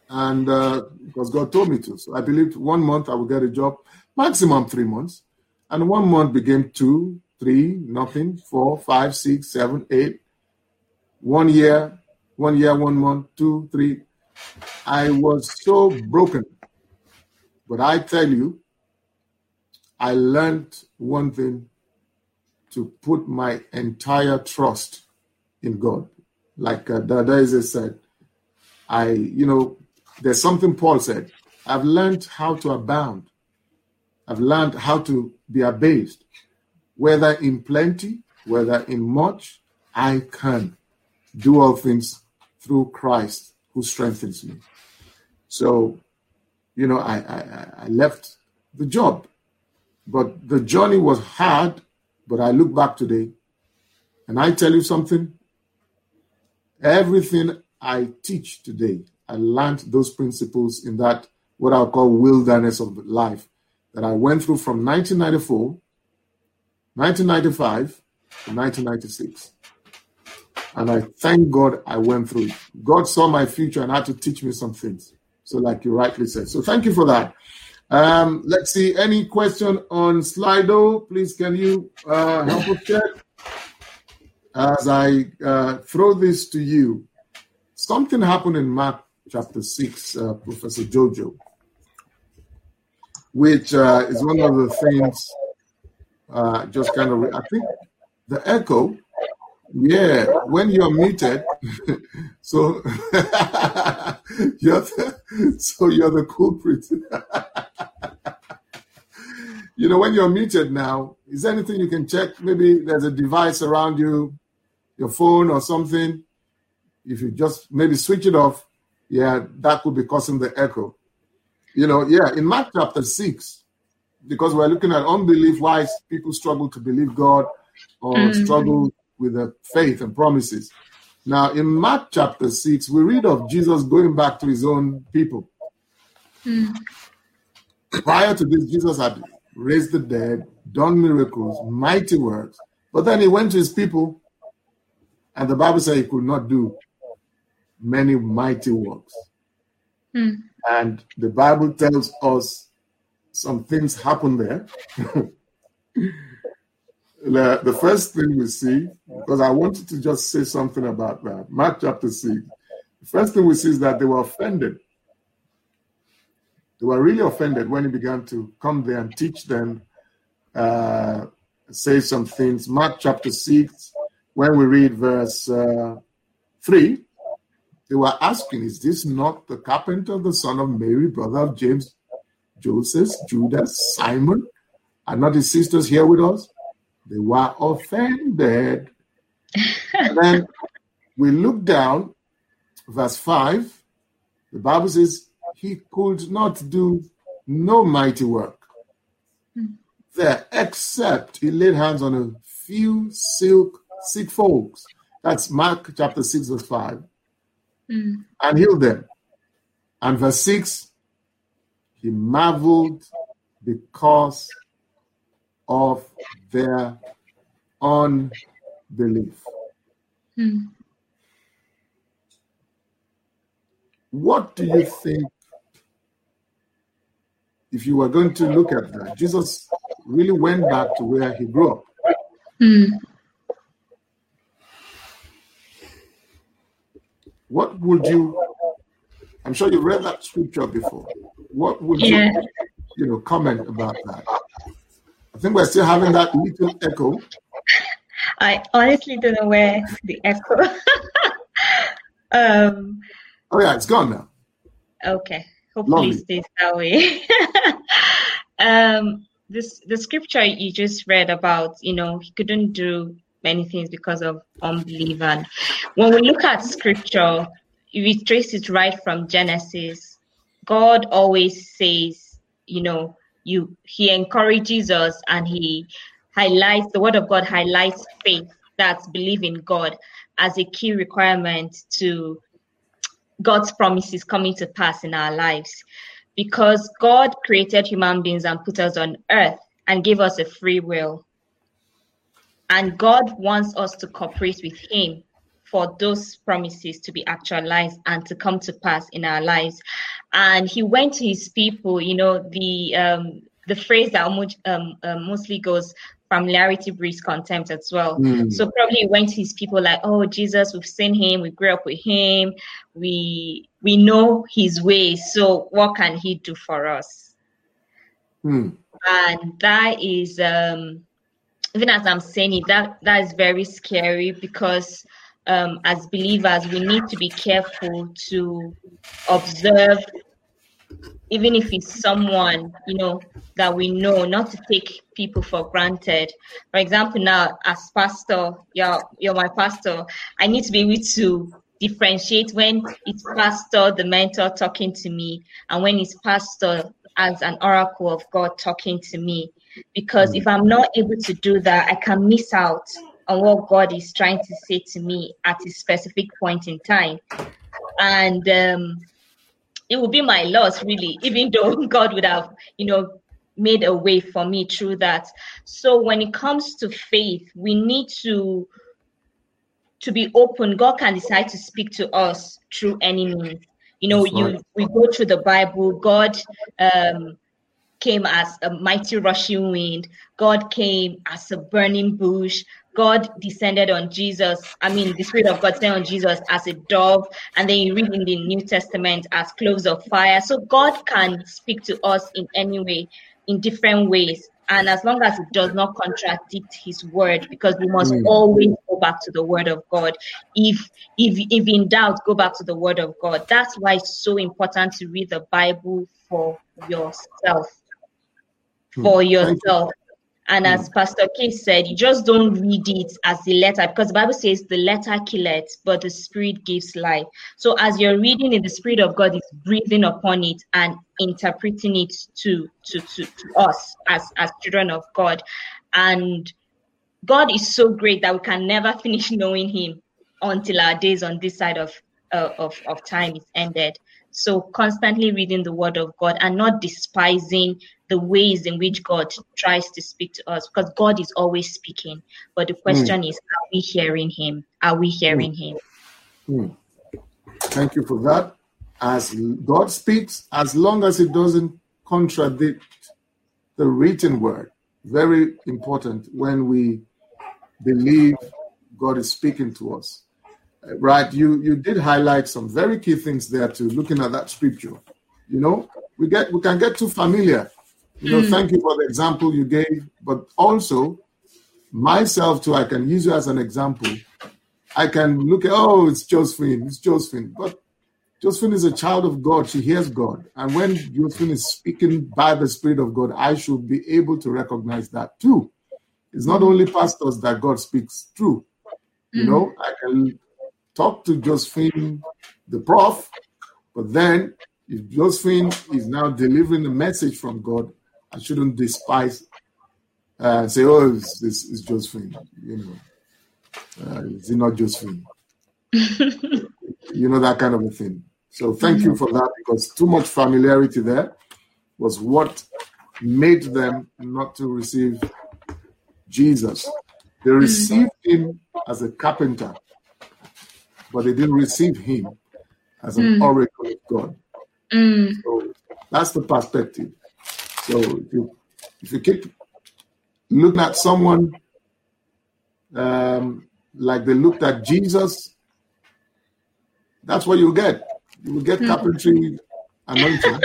And uh, because God told me to. So I believed one month I would get a job, maximum three months. And one month became two, three, nothing, four, five, six, seven, eight. One year, one year, one month, two, three. I was so broken. But I tell you, I learned one thing, to put my entire trust in God. Like uh, Dadaise said, I, you know, there's something Paul said, I've learned how to abound. I've learned how to be abased. Whether in plenty, whether in much, I can do all things through Christ who strengthens me. So, you know, I, I, I left the job. But the journey was hard, but I look back today, and I tell you something, everything I teach today, I learned those principles in that, what I'll call wilderness of life, that I went through from nineteen ninety-four, nineteen ninety-five to nineteen ninety-six. And I thank God I went through it. God saw my future and had to teach me some things. So like you rightly said. So thank you for that. Um, let's see, any question on Slido? Please, can you uh, help us check? As I uh, throw this to you, something happened in Mark chapter six, uh, Professor Jojo, which uh, is one of the things, uh, just kind of, I think the echo, yeah, when you're muted, so you're the, so you're the culprit. You know, when you're muted now, is there anything you can check? Maybe there's a device around you, your phone or something. If you just maybe switch it off, yeah, that could be causing the echo. You know, yeah, in Mark chapter six, because we're looking at unbelief, why people struggle to believe God or mm-hmm. struggle with the faith and promises. Now, in Mark chapter six, we read of Jesus going back to his own people. Mm. Prior to this, Jesus had raised the dead, done miracles, mighty works. But then he went to his people, and the Bible says he could not do many mighty works. Hmm. And the Bible tells us some things happened there. the, the first thing we see, because I wanted to just say something about that, Mark chapter six, the first thing we see is that they were offended. They were really offended when he began to come there and teach them, uh, say some things. Mark chapter six, when we read verse uh, three, they were asking, is this not the carpenter, the son of Mary, brother of James, Joseph, Judas, Simon? Are not his sisters here with us? They were offended. And then we look down, verse five, the Bible says, he could not do no mighty work there, except he laid hands on a few silk sick folks. That's Mark chapter six, verse five. Mm. And healed them. And verse six, he marveled because of their unbelief. Mm. What do you think? If you were going to look at that, Jesus really went back to where he grew up. Mm. What would you, I'm sure you read that scripture before. What would yeah. you, you know, comment about that? I think we're still having that little echo. I honestly don't know where the echo. um, oh yeah, it's gone now. Okay. Hopefully it stays that way. um, this the scripture you just read about, you know, he couldn't do many things because of unbelief. And when we look at scripture, if we trace it right from Genesis, God always says, you know, you he encourages us and he highlights, the word of God highlights faith, that's belief in God, as a key requirement to God's promises coming to pass in our lives. Because God created human beings and put us on earth and gave us a free will. And God wants us to cooperate with him for those promises to be actualized and to come to pass in our lives. And he went to his people, you know, the um, the phrase that um, uh, mostly goes, familiarity breeds contempt as well. Mm. So probably he went to his people like, oh, Jesus, we've seen him, we grew up with him, we we know his ways, so what can he do for us? Mm. And that is, um, even as I'm saying it, that, that is very scary, because um, as believers, we need to be careful to observe, even if it's someone, you know, that we know, not to take people for granted. For example, now as pastor, you're, you're my pastor, I need to be able to differentiate when it's pastor, the mentor, talking to me, and when it's pastor as an oracle of God talking to me. Because if I'm not able to do that, I can miss out on what God is trying to say to me at a specific point in time. And um, it would be my loss, really, even though God would have, you know, made a way for me through that. So when it comes to faith, we need to to be open. God can decide to speak to us through any means. You know, right. you we go through the Bible. God um, came as a mighty rushing wind. God came as a burning bush. God descended on Jesus. I mean, the Spirit of God descended on Jesus as a dove. And then you read in the New Testament as cloves of fire. So God can speak to us in any way, in different ways. And as long as it does not contradict his word, because we must mm. always go back to the word of God. If, if, if in doubt, go back to the word of God. That's why it's so important to read the Bible for yourself. For yourself. And mm. as Pastor K said, you just don't read it as the letter, because the Bible says the letter killeth, but the Spirit gives life. So as you're reading it, the Spirit of God is breathing upon it and interpreting it to, to, to, to us as, as children of God. And God is so great that we can never finish knowing him until our days on this side of, uh, of, of time is ended. So constantly reading the word of God and not despising the ways in which God tries to speak to us, because God is always speaking. But the question mm. is, are we hearing him? Are we hearing mm. him? Mm. Thank you for that. As God speaks, as long as it doesn't contradict the written word, very important when we believe God is speaking to us. Right, you you did highlight some very key things there too, looking at that scripture. You know, we get we can get too familiar. You know, mm. thank you for the example you gave, but also myself too, I can use you as an example. I can look at, oh, it's Josephine, it's Josephine. But Josephine is a child of God, she hears God. And when Josephine is speaking by the Spirit of God, I should be able to recognize that too. It's not only pastors that God speaks through. You mm. know, I can talk to Josephine, the prof, but then if Josephine is now delivering a message from God, I shouldn't despise uh, and say, oh, it's, it's, it's Josephine. You know, uh, is it not Josephine? You know, that kind of a thing. So thank you for that, because too much familiarity there was what made them not to receive Jesus. They received him as a carpenter, but they didn't receive him as an mm. oracle of God. Mm. So that's the perspective. So if you, if you keep looking at someone um, like they looked at Jesus, that's what you'll get. You will get mm. carpentry anointing.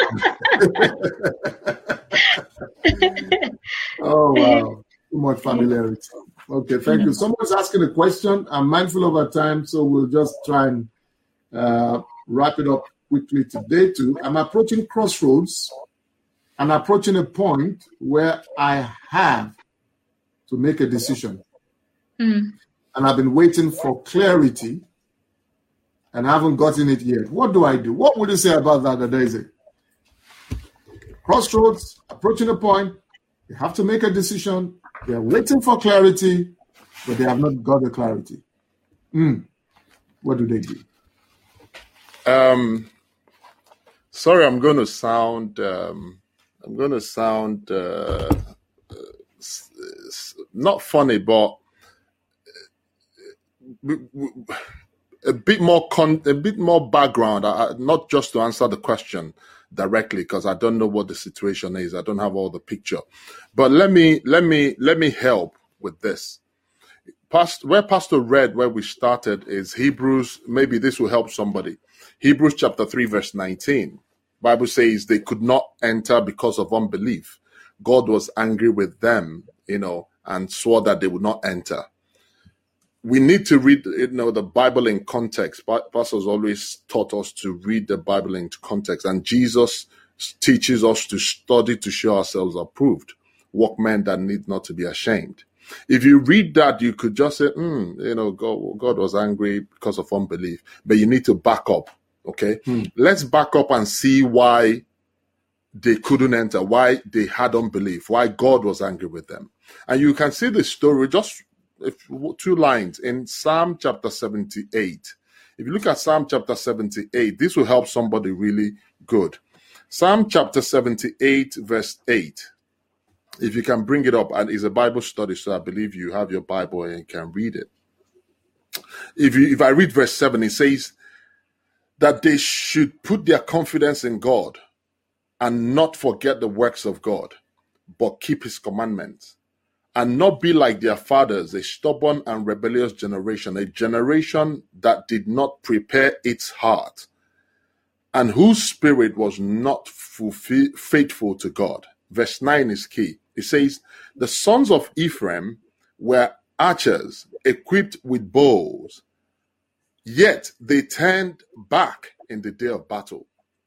Oh, wow. Too much familiarity. Okay, thank you. Someone's asking a question. I'm mindful of our time, so we'll just try and uh, wrap it up quickly today too. I'm approaching crossroads and approaching a point where I have to make a decision. Mm. And I've been waiting for clarity and I haven't gotten it yet. What do I do? What would you say about that, Adaeze? Crossroads, approaching a point, you have to make a decision. They're waiting for clarity, but they have not got the clarity. Mm. What do they do? Um, sorry, I'm going to sound. Um, I'm going to sound uh, not funny, but we, we, a bit more con, a bit more background, uh, not just to answer the question directly, because I don't know what the situation is. I don't have all the picture, but let me let me let me help with this. Past, where Pastor read where we started is Hebrews. Maybe this will help somebody. Hebrews chapter three, verse nineteen. Bible says they could not enter because of unbelief. God was angry with them, you know, and swore that they would not enter. We need to read, you know, the Bible in context. Pastors always taught us to read the Bible into context, and Jesus teaches us to study to show ourselves approved, workmen that need not to be ashamed. If you read that, you could just say, mm, you know, God, God was angry because of unbelief, but you need to back up. Okay, hmm. Let's back up and see why they couldn't enter, why they had unbelief, why God was angry with them. And you can see the story, just if, two lines in Psalm chapter seventy-eight. If you look at Psalm chapter seventy-eight, this will help somebody really good. Psalm chapter seventy-eight, verse eight. If you can bring it up, and it's a Bible study, so I believe you have your Bible and you can read it. If you, if I read verse seven, it says that they should put their confidence in God and not forget the works of God, but keep his commandments, and not be like their fathers, a stubborn and rebellious generation, a generation that did not prepare its heart, and whose spirit was not fulfill- faithful to God. Verse nine is key. It says, the sons of Ephraim were archers equipped with bows, yet they turned back in the day of battle.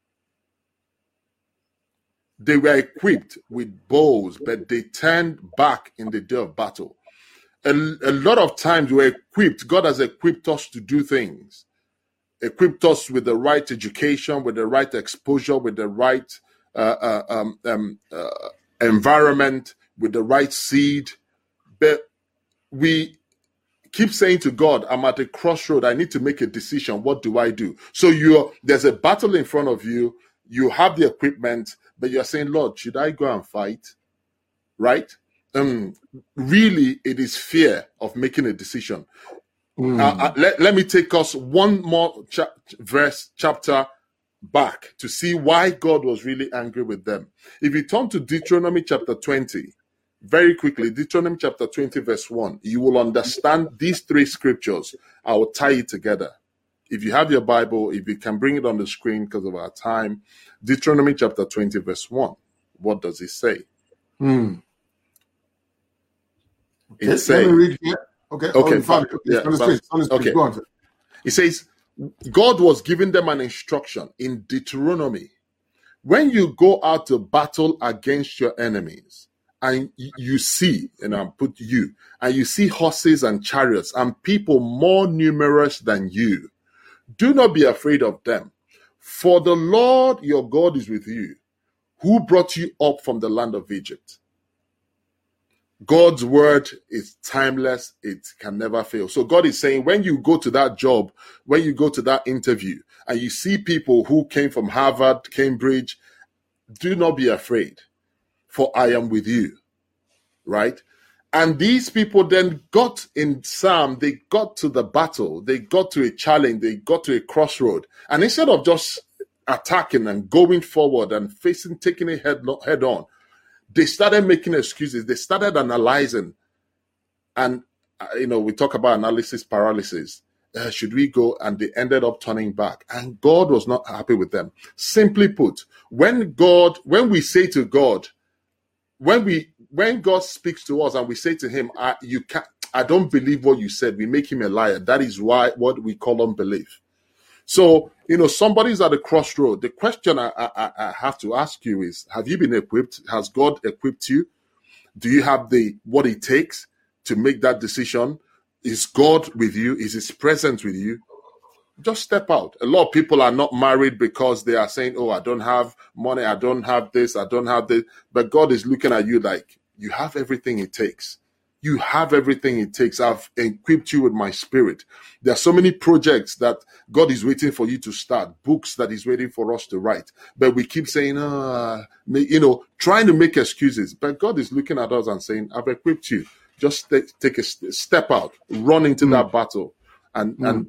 They were equipped with bows, but they turned back in the day of battle. A, a lot of times we're equipped. God has equipped us to do things, equipped us with the right education, with the right exposure, with the right uh, uh, um, um, uh, environment, with the right seed. But we keep saying to God, I'm at a crossroad. I need to make a decision. What do I do? So you're, there's a battle in front of you. You have the equipment, but you're saying, Lord, should I go and fight? Right? Um, really, it is fear of making a decision. Mm. Uh, uh, let, let me take us one more cha- verse, chapter back to see why God was really angry with them. If you turn to Deuteronomy chapter twenty, very quickly, Deuteronomy chapter twenty, verse one, you will understand these three scriptures. I will tie it together. If you have your Bible, if you can bring it on the screen because of our time, Deuteronomy chapter twenty, verse one. What does it say? Hmm. It okay, says, let me read here. Okay, okay, oh, fine. Okay, yeah, on the screen, on the screen. okay. Go on. It says, God was giving them an instruction in Deuteronomy. When you go out to battle against your enemies, and you see, and I put you, and you see horses and chariots and people more numerous than you, do not be afraid of them. For the Lord your God is with you, who brought you up from the land of Egypt. God's word is timeless. It can never fail. So God is saying, when you go to that job, when you go to that interview, and you see people who came from Harvard, Cambridge, do not be afraid, for I am with you. Right? And these people then got in Psalm, they got to the battle, they got to a challenge, they got to a crossroad. And instead of just attacking and going forward and facing, taking it head, head on, they started making excuses. They started analyzing. And, uh, you know, we talk about analysis paralysis. Uh, should we go? And they ended up turning back. And God was not happy with them. Simply put, when God, when we say to God, when we, when God speaks to us and we say to him, I, you can't, I don't believe what you said, we make him a liar. That is why what we call unbelief. So, you know, somebody's at a crossroad. The question I, I, I have to ask you is, have you been equipped? Has God equipped you? Do you have the what it takes to make that decision? Is God with you? Is his presence with you? Just step out. A lot of people are not married because they are saying, oh, I don't have money, I don't have this, I don't have this. But God is looking at you like, you have everything it takes. You have everything it takes. I've equipped you with my spirit. There are so many projects that God is waiting for you to start, books that he's waiting for us to write. But we keep saying, ah, you know, trying to make excuses. But God is looking at us and saying, I've equipped you. Just take, take a step out, run into mm. that battle and, mm. and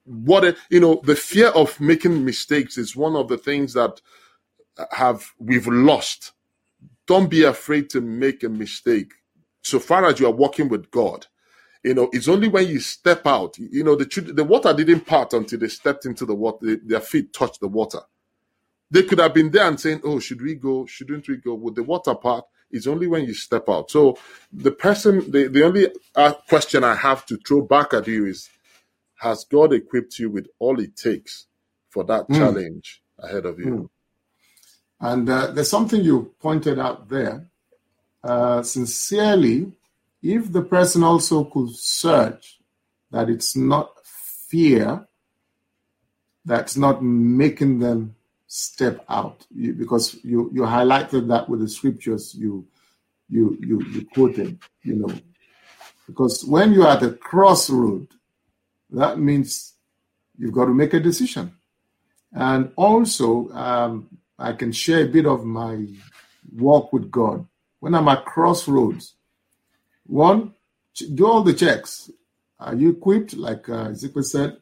what, you know, the fear of making mistakes is one of the things that have we've lost. Don't be afraid to make a mistake. So far as you are walking with God, you know, it's only when you step out, you know, the the water didn't part until they stepped into the water, their feet touched the water. They could have been there and saying, oh, should we go? Shouldn't we go? With the water part, it's only when you step out. So the person, the, the only uh, question I have to throw back at you is, has God equipped you with all it takes for that mm. challenge ahead of you? Mm. And uh, there's something you pointed out there. Uh, sincerely, if the person also could search that it's not fear that's not making them step out, you, because you, you highlighted that with the scriptures you you you you quoted, you know, because when you're at a crossroad, that means you've got to make a decision. And also, um, I can share a bit of my walk with God. When I'm at crossroads, one, do all the checks. Are you equipped? Like uh, Ezekiel said,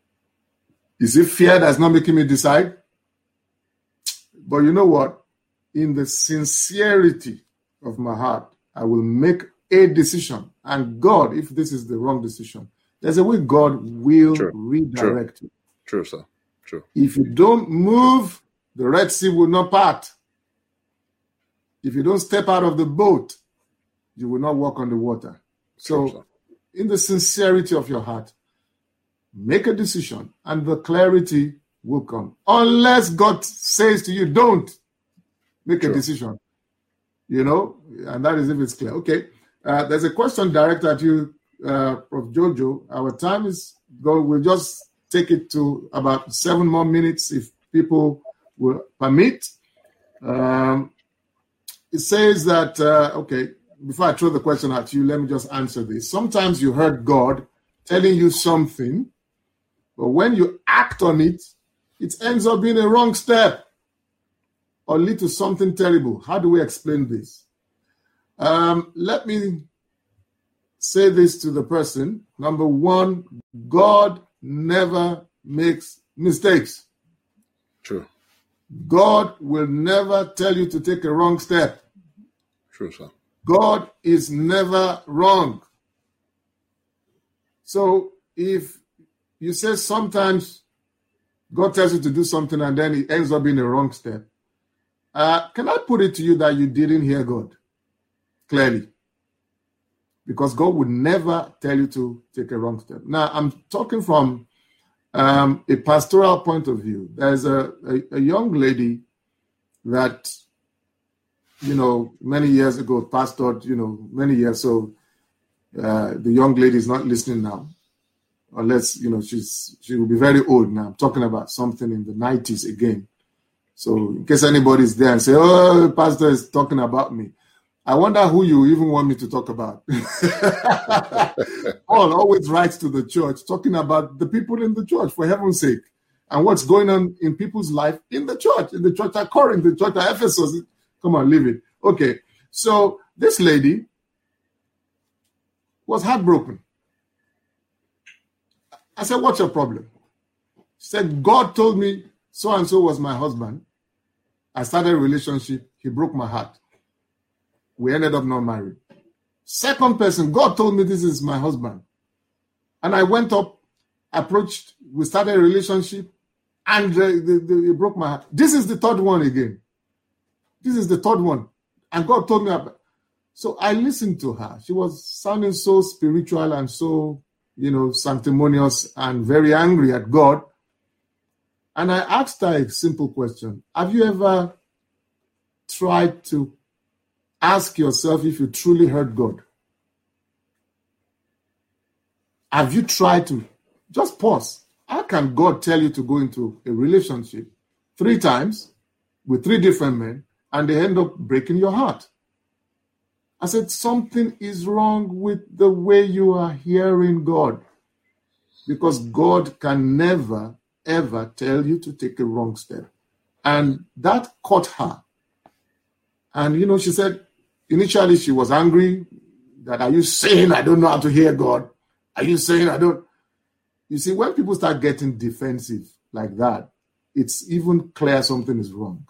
is it fear that's not making me decide? But you know what? In the sincerity of my heart, I will make a decision. And God, if this is the wrong decision, there's a way God will True. redirect True. you. True, sir. True. If you don't move, the Red Sea will not part. If you don't step out of the boat, you will not walk on the water. So, True, in the sincerity of your heart, make a decision, and the clarity will come. Unless God says to you, don't make True. a decision. You know, and that is if it's clear. Okay, uh, there's a question directed at you, uh, Professor Jojo. Our time is going. We'll just take it to about seven more minutes if people will permit. Um, it says that, uh, okay, before I throw the question at you, let me just answer this. Sometimes you heard God telling you something, but when you act on it, it ends up being a wrong step or lead to something terrible. How do we explain this? Um, let me say this to the person. Number one, God never makes mistakes. True. God will never tell you to take a wrong step. True, sir. God is never wrong. So if you say sometimes God tells you to do something and then it ends up being a wrong step, uh, can I put it to you that you didn't hear God clearly? Because God would never tell you to take a wrong step. Now, I'm talking from um, a pastoral point of view. There's a, a, a young lady that, you know, many years ago pastored, you know, many years. So uh, the young lady is not listening now. Unless, you know, she's she will be very old now. I'm talking about something in the nineties again. So in case anybody's there and say, oh, pastor is talking about me. I wonder who you even want me to talk about. Paul always writes to the church talking about the people in the church, for heaven's sake, and what's going on in people's life in the church, in the church at Corinth, the church at Ephesus. Come on, leave it. Okay, so this lady was heartbroken. I said, what's your problem? She said, God told me so-and-so was my husband. I started a relationship. He broke my heart. We ended up not married. Second person, God told me this is my husband. And I went up, approached, we started a relationship, and uh, the, the, it broke my heart. This is the third one again. This is the third one. And God told me about. So I listened to her. She was sounding so spiritual and so, you know, sanctimonious and very angry at God. And I asked her a simple question. Have you ever tried to ask yourself if you truly heard God? Have you tried to just pause? How can God tell you to go into a relationship three times with three different men and they end up breaking your heart? I said, something is wrong with the way you are hearing God, because God can never, ever tell you to take a wrong step. And that caught her. And, you know, she said, initially she was angry that, are you saying I don't know how to hear God? Are you saying I don't? You see, when people start getting defensive like that, it's even clear something is wrong.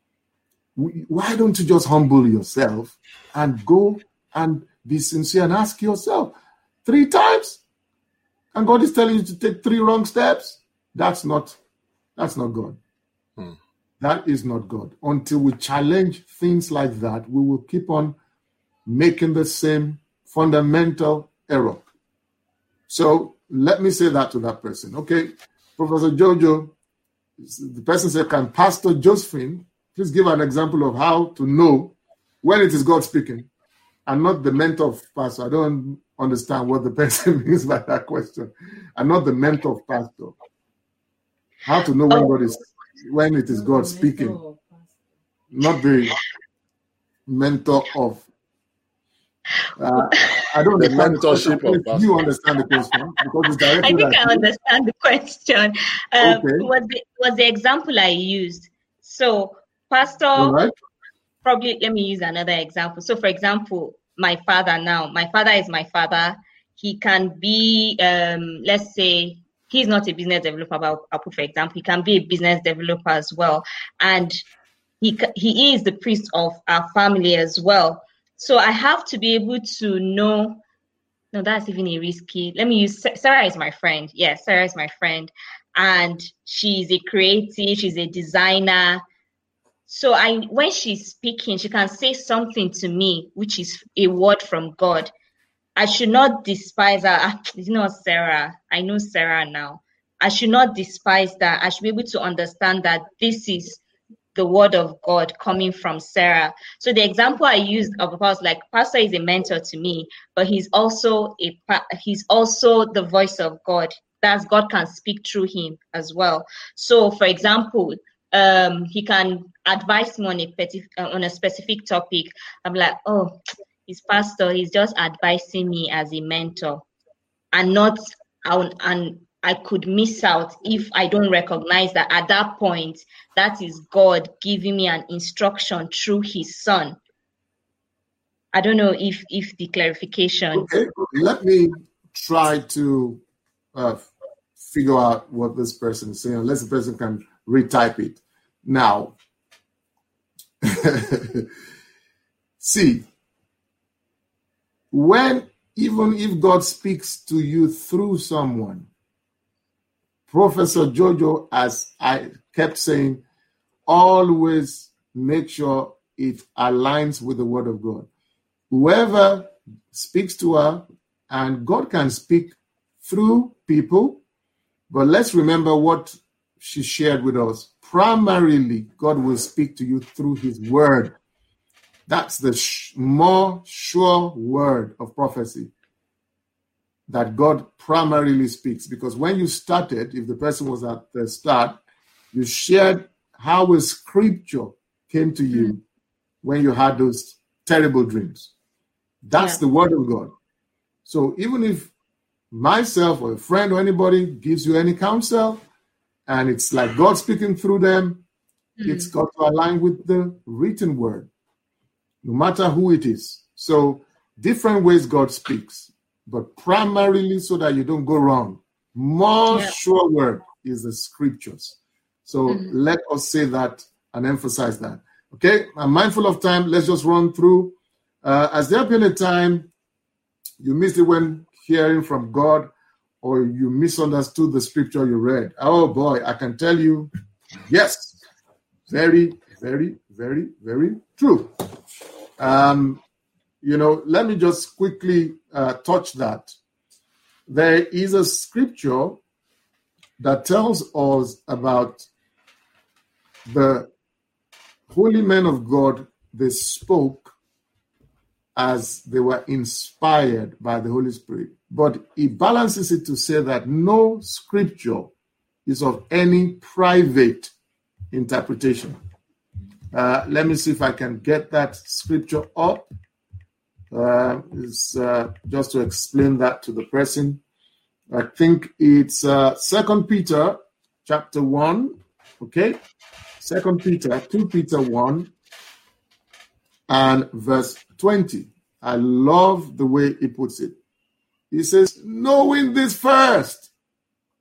Why don't you just humble yourself and go and be sincere and ask yourself three times? And God is telling you to take three wrong steps? That's not, that's not God. Hmm. That is not God. Until we challenge things like that, we will keep on making the same fundamental error. So let me say that to that person. Okay, Professor Jojo, the person said, can Pastor Josephine please give an example of how to know when it is God speaking and not the mentor of pastor? I don't understand what the person means by that question. I'm not the mentor of pastor. How to know when Oh. God is when it is God speaking, not the mentor of. Uh, I don't The understand mentorship the of pastor. You understand the question because it's directly I think at I you. understand the question. Um, Okay. was the, was the example I used. So, Pastor, All right. probably let me use another example. So, for example, my father now, my father is my father. He can be, um, let's say, he's not a business developer, but I'll, I'll put for example, he can be a business developer as well. And he he is the priest of our family as well. So I have to be able to know. No, that's even a risky. Let me use Sarah is my friend. Yes, Sarah is my friend, and she's a creative. She's a designer. So I, when she's speaking, she can say something to me, which is a word from God. I should not despise her. Ah, it's not Sarah. I know Sarah now. I should not despise that. I should be able to understand that this is the word of God coming from Sarah. So the example I used of a pastor, like pastor is a mentor to me, but he's also a he's also the voice of God. That's God can speak through him as well. So for example, um, he can advise me on a petit, uh, on a specific topic. I'm like, oh, his pastor, he's just advising me as a mentor, and not on and. I could miss out if I don't recognize that at that point, that is God giving me an instruction through his son. I don't know if if the clarification. Okay, let me try to uh, figure out what this person is saying, unless the person can retype it. Now, see, when, even if God speaks to you through someone, Professor Jojo, as I kept saying, always make sure it aligns with the word of God. Whoever speaks to her, and God can speak through people, but let's remember what she shared with us. Primarily, God will speak to you through his word. That's the sh- more sure word of prophecy, that God primarily speaks. Because when you started, if the person was at the start, you shared how a scripture came to you mm. when you had those terrible dreams. That's yeah. the word of God. So even if myself or a friend or anybody gives you any counsel, and it's like God speaking through them, mm. it's got to align with the written word, no matter who it is. So different ways God speaks, but primarily so that you don't go wrong. More yeah. sure word is the scriptures. So mm-hmm. let us say that and emphasize that. Okay, I'm mindful of time. Let's just run through. Uh, has there been a time you missed it when hearing from God, or you misunderstood the scripture you read? Oh boy, I can tell you, yes, very, very, very, very true. Um, You know, let me just quickly uh, touch that. There is a scripture that tells us about the holy men of God. They spoke as they were inspired by the Holy Spirit. But it balances it to say that no scripture is of any private interpretation. Uh, let me see if I can get that scripture up. Uh, is uh, just to explain that to the person. I think it's uh, Second Peter chapter one. Okay, Second Peter, two Peter one, and verse twenty. I love the way he puts it. He says, "Knowing this first,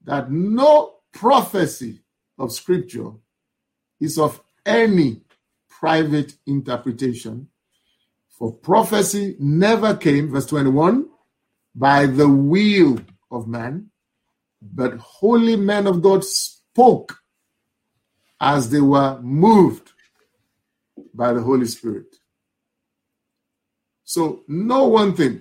that no prophecy of Scripture is of any private interpretation, for prophecy never came, verse twenty-one, by the will of man, but holy men of God spoke as they were moved by the Holy Spirit. So know one thing.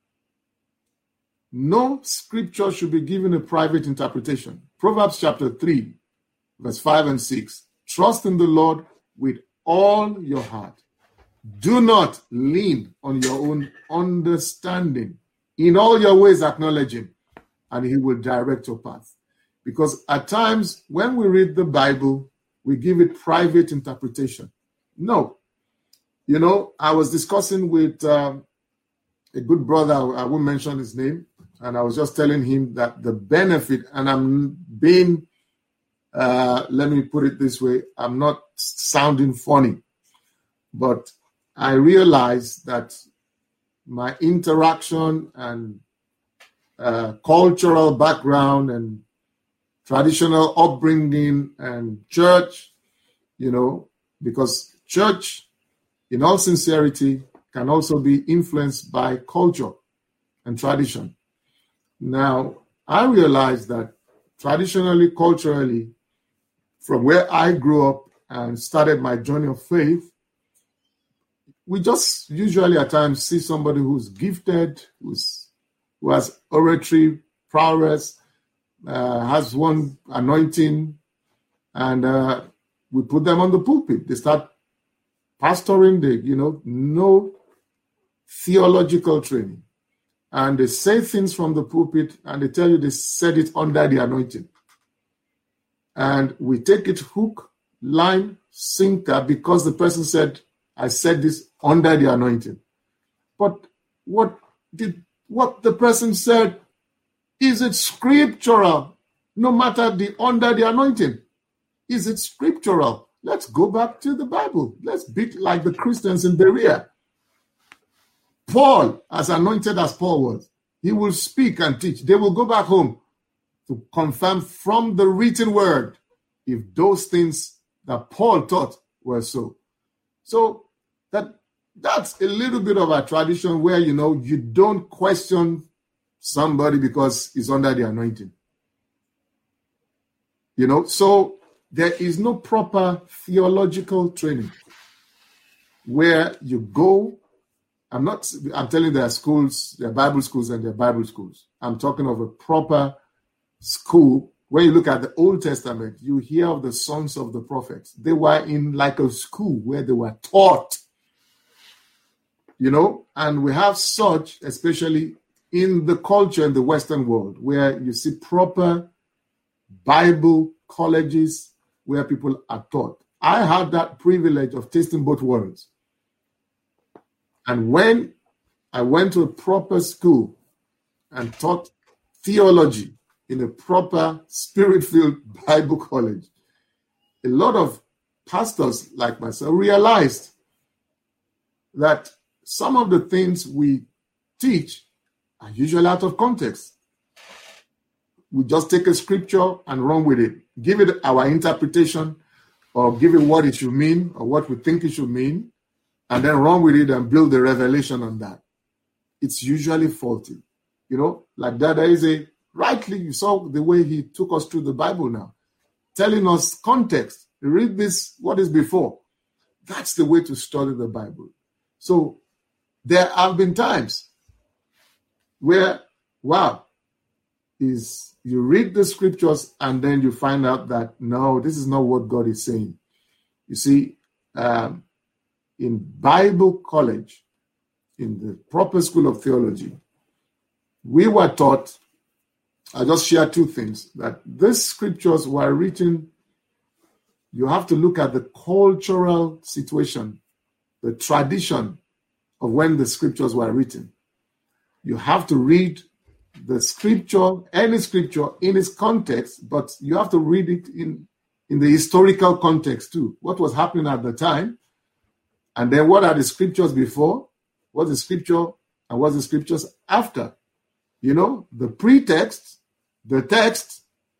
No scripture should be given a private interpretation. Proverbs chapter three, verse five and six. Trust in the Lord with all your heart. Do not lean on your own understanding. In all your ways acknowledge him, and he will direct your path. Because at times when we read the Bible, we give it private interpretation. No. You know, I was discussing with um, a good brother, I won't mention his name, and I was just telling him that the benefit, and I'm being, uh, let me put it this way, I'm not sounding funny, but I realized that my interaction and uh, cultural background and traditional upbringing and church, you know, because church, in all sincerity, can also be influenced by culture and tradition. Now, I realize that traditionally, culturally, from where I grew up and started my journey of faith, we just usually at times see somebody who's gifted, who's, who has oratory prowess, uh, has one anointing, and uh, we put them on the pulpit. They start pastoring, they, you know, no theological training. And they say things from the pulpit, and they tell you they said it under the anointing. And we take it hook, line, sinker, because the person said, I said this under the anointing. But what did what the person said, is it scriptural? No matter the under the anointing. Is it scriptural? Let's go back to the Bible. Let's be like the Christians in Berea. Paul, as anointed as Paul was, he will speak and teach. They will go back home to confirm from the written word if those things that Paul taught were so. So that that's a little bit of a tradition where, you know, you don't question somebody because he's under the anointing. You know, so there is no proper theological training where you go. I'm not, I'm telling you there are schools, there are Bible schools and there are Bible schools. I'm talking of a proper school. When you look at the Old Testament, you hear of the sons of the prophets. They were in like a school where they were taught, you know, and we have such, especially in the culture in the Western world, where you see proper Bible colleges where people are taught. I had that privilege of tasting both worlds. And when I went to a proper school and taught theology in a proper spirit-filled Bible college, a lot of pastors like myself realized that some of the things we teach are usually out of context. We just take a scripture and run with it, give it our interpretation, or give it what it should mean, or what we think it should mean, and then run with it and build the revelation on that. It's usually faulty. You know, like that, there is a, rightly, you saw the way he took us through the Bible now, telling us context. Read this, what is before. That's the way to study the Bible. So there have been times where, wow, is you read the scriptures and then you find out that, no, this is not what God is saying. You see, um, in Bible college, in the proper school of theology, we were taught, I just share two things, that these scriptures were written, you have to look at the cultural situation, the tradition of when the scriptures were written. You have to read the scripture, any scripture, in its context, but you have to read it in, in the historical context too. What was happening at the time, and then what are the scriptures before, what's the scripture, and what's the scriptures after. You know, the pretext, the text,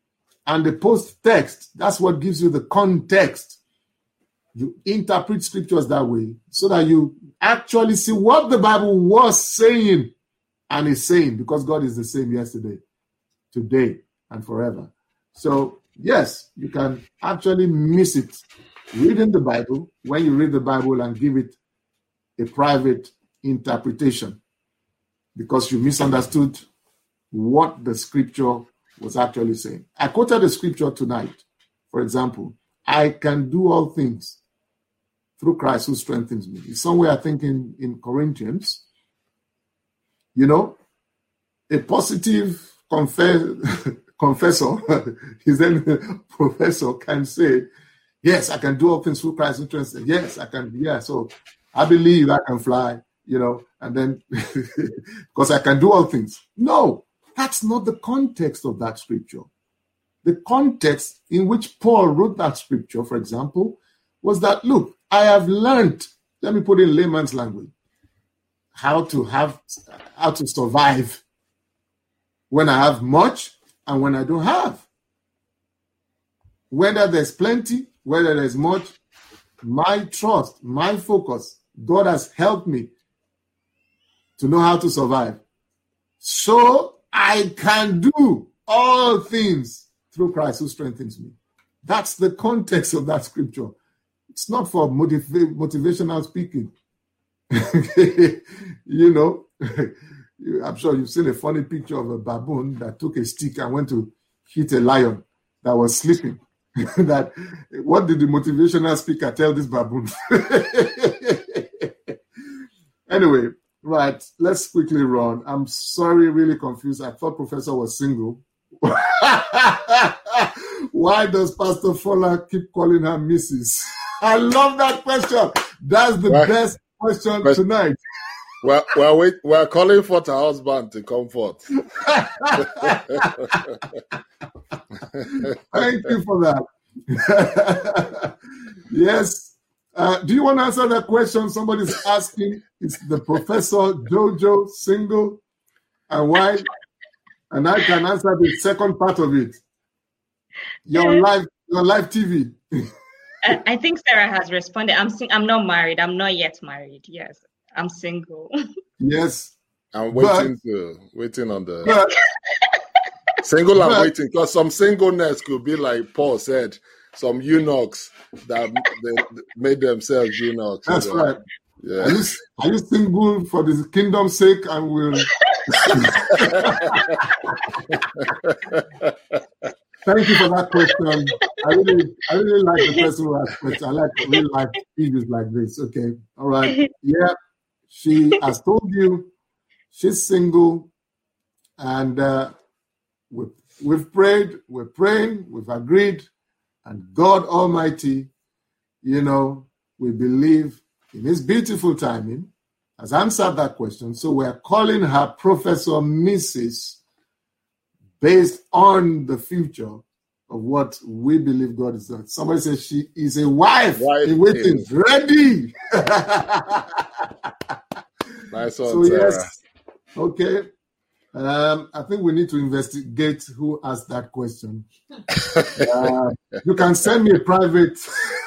and the post-text. That's what gives you the context. You interpret scriptures that way so that you actually see what the Bible was saying and is saying, because God is the same yesterday, today, and forever. So, yes, you can actually miss it reading the Bible when you read the Bible and give it a private interpretation because you misunderstood what the scripture was actually saying. I quoted the scripture tonight. For example, I can do all things through Christ who strengthens me. It's somewhere I think in, in Corinthians. You know, a positive confess, confessor, his name professor, can say, yes, I can do all things through Christ who strengthens me. Yes, I can. Yeah, so I believe I can fly, you know, and then because I can do all things. No, that's not the context of that scripture. The context in which Paul wrote that scripture, for example, was that, look, I have learned, let me put it in layman's language, how to have, how to survive when I have much and when I don't have. Whether there's plenty, whether there's much, my trust, my focus, God has helped me to know how to survive. So I can do all things through Christ who strengthens me. That's the context of that scripture. It's not for motiv- motivational speaking. You know, I'm sure you've seen a funny picture of a baboon that took a stick and went to hit a lion that was sleeping. That what did the motivational speaker tell this baboon? Anyway, right, let's quickly run. I'm sorry, really confused. I thought Professor was single. Why does Pastor Fola keep calling her Missus? I love that question. That's the well, best question but, tonight. Well, well, wait, we're calling for the husband to comfort. Thank you for that. Yes. Uh, do you want to answer that question? Somebody's asking, is the Professor Jojo single? And why? And I can answer the second part of it. Your live, your live T V. I, I think Sarah has responded. I'm sing- I'm not married. I'm not yet married. Yes, I'm single. Yes. I'm waiting but, to waiting on the but, single and waiting, because some singleness could be like Paul said, some eunuchs that they made themselves eunuchs. That's so, right. Yeah. Are you, are you single for the kingdom's sake and will Thank you for that question. I really, I really like the person who asked question. I like really like issues like this. Okay, all right. Yeah, she has told you she's single, and uh, we've, we've prayed, we're praying, we've agreed, and God Almighty, you know, we believe in His beautiful timing has answered that question. So we're calling her Professor Missus based on the future of what we believe God is doing. Somebody says she is a wife, wife in waiting, is. ready. Nice one, so yes, okay. Um, I think we need to investigate who asked that question. Uh, you can send me a private.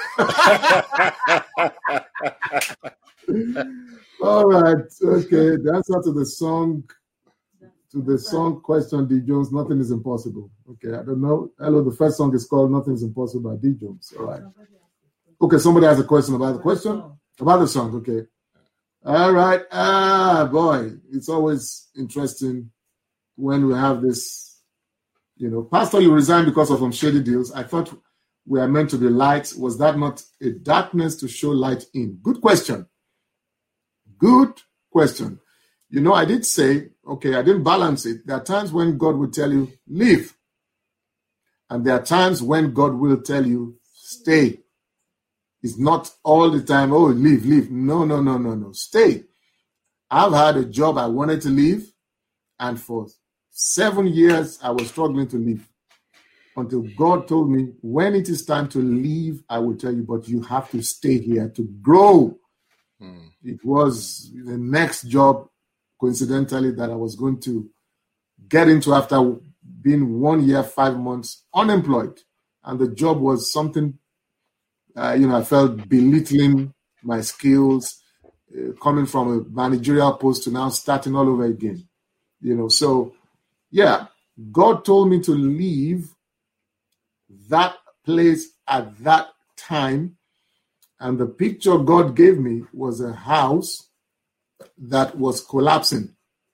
All right, okay. The answer to the song. To the song question, D. Jones, Nothing is Impossible. Okay, I don't know. Hello, the first song is called Nothing is Impossible by D. Jones. All right. Okay, somebody has a question about the question? About the song, okay. All right. Ah, boy, it's always interesting when we have this, you know, Pastor, you resigned because of some shady deals. I thought we are meant to be lights. Was that not a darkness to show light in? Good question. Good question. You know, I did say, okay, I didn't balance it. There are times when God will tell you, leave. And there are times when God will tell you, stay. It's not all the time, oh, leave, leave. No, no, no, no, no. Stay. I've had a job I wanted to leave. And for seven years, I was struggling to leave. Until God told me, when it is time to leave, I will tell you, but you have to stay here to grow. Hmm. It was the next job, coincidentally, that I was going to get into after been one year, five months unemployed. And the job was something, uh, you know, I felt belittling my skills, uh, coming from a managerial post to now starting all over again. You know, so yeah, God told me to leave that place at that time. And the picture God gave me was a house that was collapsing.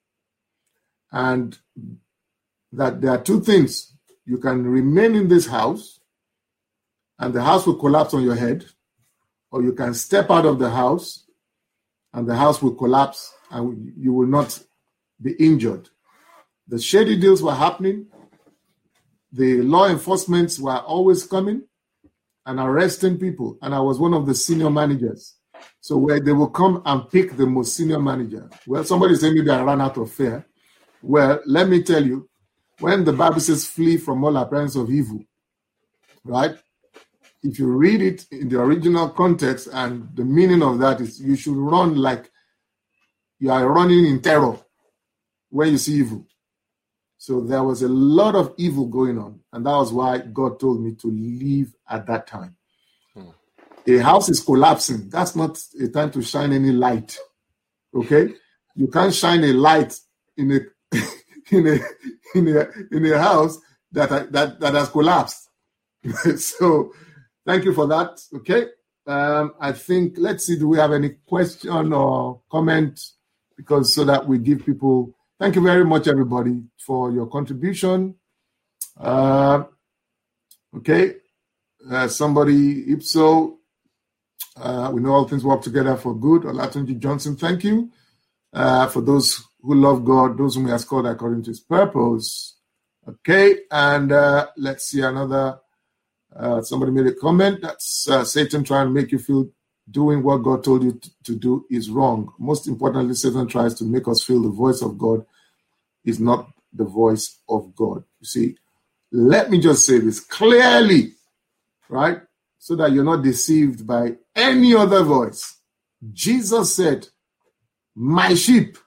And that there are two things. You can remain in this house and the house will collapse on your head, or you can step out of the house and the house will collapse and you will not be injured. The shady deals were happening. The law enforcement were always coming and arresting people. And I was one of the senior managers. So where they will come and pick the most senior manager. Well, somebody said maybe I ran out of fear. Well, let me tell you, when the Bible says flee from all appearance of evil, right? If you read it in the original context, and the meaning of that is you should run like you are running in terror when you see evil. So there was a lot of evil going on. And that was why God told me to leave at that time. Hmm. A house is collapsing. That's not a time to shine any light. Okay? You can't shine a light in a in a in a in a house that that, that has collapsed. So thank you for that. Okay. Um, I think let's see, do we have any question or comment? Because so that we give people. Thank you very much, everybody, for your contribution. Uh, okay. Uh, somebody, Ipso, uh, we know all things work together for good. Olatunji Johnson, thank you. Uh, for those who love God, those whom he has called according to his purpose. Okay. And uh, let's see another. Uh, somebody made a comment. That's uh, Satan trying to make you feel doing what God told you t- to do is wrong. Most importantly, Satan tries to make us feel the voice of God is not the voice of God. You see, let me just say this clearly, right? So that you're not deceived by any other voice. Jesus said, my sheep,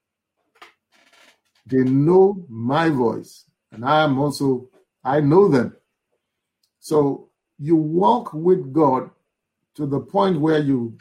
they know my voice. And I am also, I know them. So you walk with God to the point where you,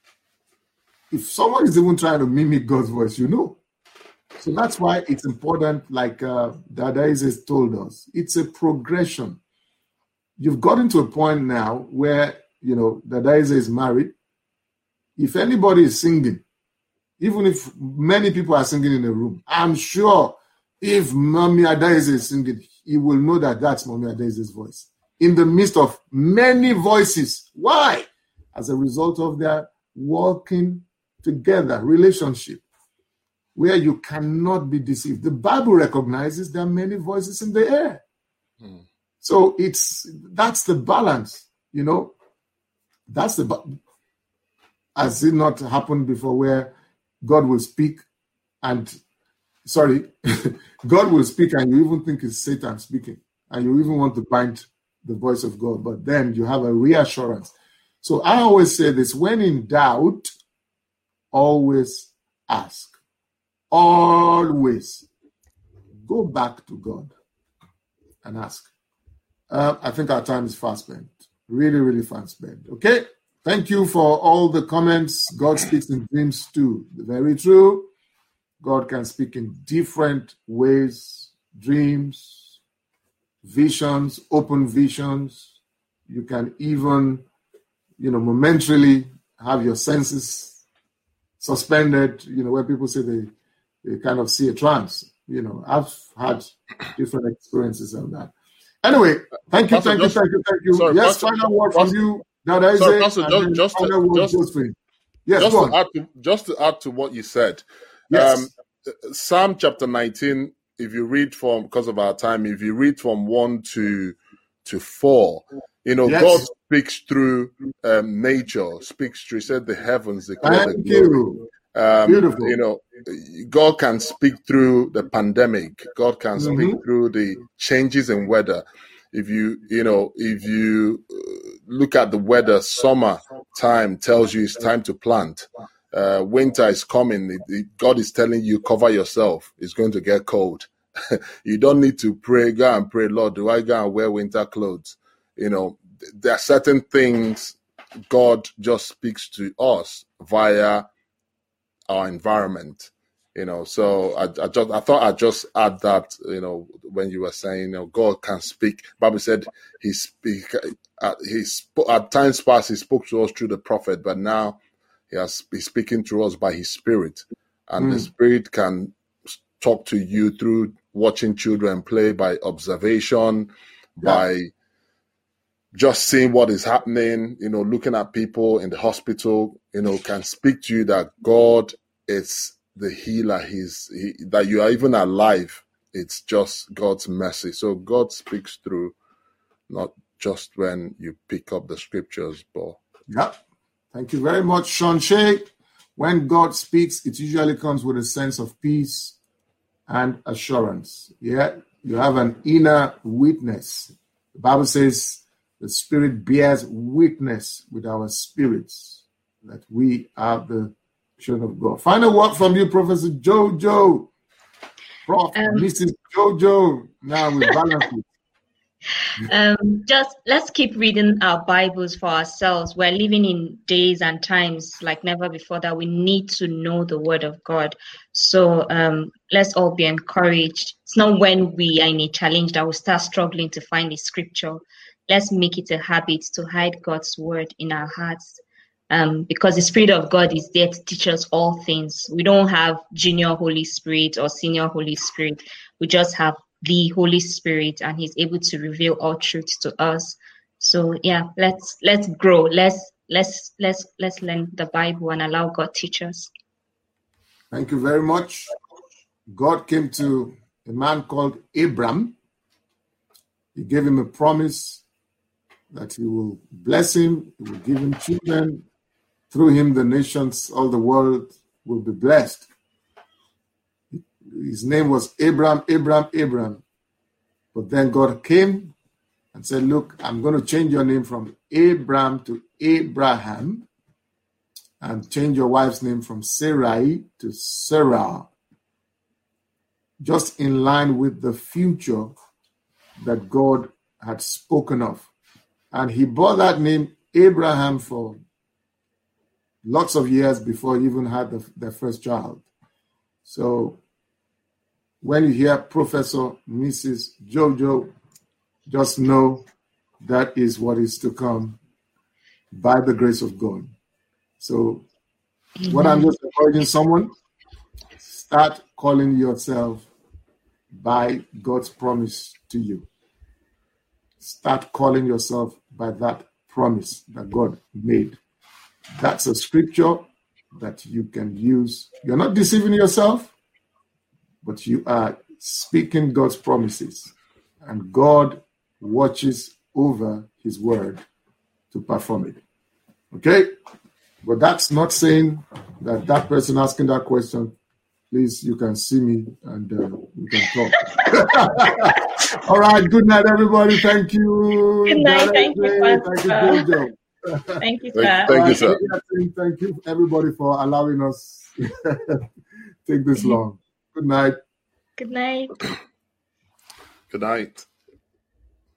if someone is even trying to mimic God's voice, you know. So that's why it's important, like uh, Dadaise told us, it's a progression. You've gotten to a point now where, you know, Dadaise is married. If anybody is singing, even if many people are singing in a room, I'm sure if Mommy Adaise is singing, he will know that that's Mommy Adaise's voice. In the midst of many voices. Why? As a result of their walking together relationship, where you cannot be deceived. The Bible recognizes there are many voices in the air. Hmm. So it's that's the balance, you know. That's the has it not happened before where God will speak and sorry, God will speak and you even think it's Satan speaking, and you even want to bind the voice of God, but then you have a reassurance. So I always say this, when in doubt, always ask. Always go back to God and ask. Uh, I think our time is fast spent. Really, really fast spent. Okay. Thank you for all the comments. God speaks in dreams too. Very true. God can speak in different ways. Dreams, visions, open visions. You can even, you know, momentarily have your senses suspended, you know, where people say they, they kind of see a trance. You know, I've had different experiences on that. Anyway, thank you, Pastor, thank just, you, thank you, thank you. Sorry, yes, Pastor, final word Pastor, from you. That is sorry, it. Pastor, just, just, to, word, just, yes, just, go to add to, just to add to what you said. Yes. Um, Psalm chapter nineteen, if you read from, because of our time, if you read from one to to four, you know, yes. God speaks through um, nature, speaks through, he said the heavens declare Thank the glory. You. Um, Beautiful. You know, God can speak through the pandemic. God can Mm-hmm. speak through the changes in weather. If you, you know, if you look at the weather, summer time tells you it's time to plant. Uh, winter is coming. It, it, God is telling you, cover yourself. It's going to get cold. You don't need to pray, go and pray, Lord, do I go and wear winter clothes? You know, there are certain things God just speaks to us via our environment. You know, so I, I just I thought I'd just add that, you know, when you were saying, you know, God can speak. Bible said he speak at he sp- at times past he spoke to us through the prophet, but now he has he's speaking to us by his spirit. And mm. the spirit can talk to you through watching children play, by observation, yeah. by just seeing what is happening, you know, looking at people in the hospital, you know, can speak to you that God is the healer. He's he, that you are even alive. It's just God's mercy. So God speaks through, not just when you pick up the scriptures, but yeah. Thank you very much, Sean Shea. When God speaks, it usually comes with a sense of peace and assurance. Yeah, you have an inner witness. The Bible says the Spirit bears witness with our spirits that we are the children of God. Final word from you, Professor Jojo. Prof, um, Missus Jojo. Now we balance it. Um, just let's keep reading our Bibles for ourselves. We're living in days and times like never before that we need to know the Word of God. So um, let's all be encouraged. It's not when we are in a challenge that we start struggling to find the scripture. Let's make it a habit to hide God's Word in our hearts. Um, because the Spirit of God is there to teach us all things. We don't have junior Holy Spirit or senior Holy Spirit. We just have the Holy Spirit, and He's able to reveal all truths to us. So yeah, let's let's grow. Let's let's let's let's learn the Bible and allow God to teach us. Thank you very much. God came to a man called Abram. He gave him a promise that He will bless him, He will give him children. Through him, the nations, all the world will be blessed. His name was Abram, Abram, Abram. But then God came and said, look, I'm going to change your name from Abram to Abraham, and change your wife's name from Sarai to Sarah, just in line with the future that God had spoken of. And He bore that name Abraham for lots of years before he even had the, their first child. So when you hear Professor Missus Jojo, just know that is what is to come by the grace of God. So mm-hmm. what I'm just encouraging someone, start calling yourself by God's promise to you. Start calling yourself by that promise that God made. That's a scripture that you can use. You're not deceiving yourself, but you are speaking God's promises. And God watches over His word to perform it. Okay? But that's not saying that that person asking that question, please, you can see me and uh, we can talk. All right. Good night, everybody. Thank you. Good night. Thank you, Thank you, Jojo. Thank you, sir. Thank you, sir. Thank you, everybody, for allowing us take this long. Good night. Good night. Good night.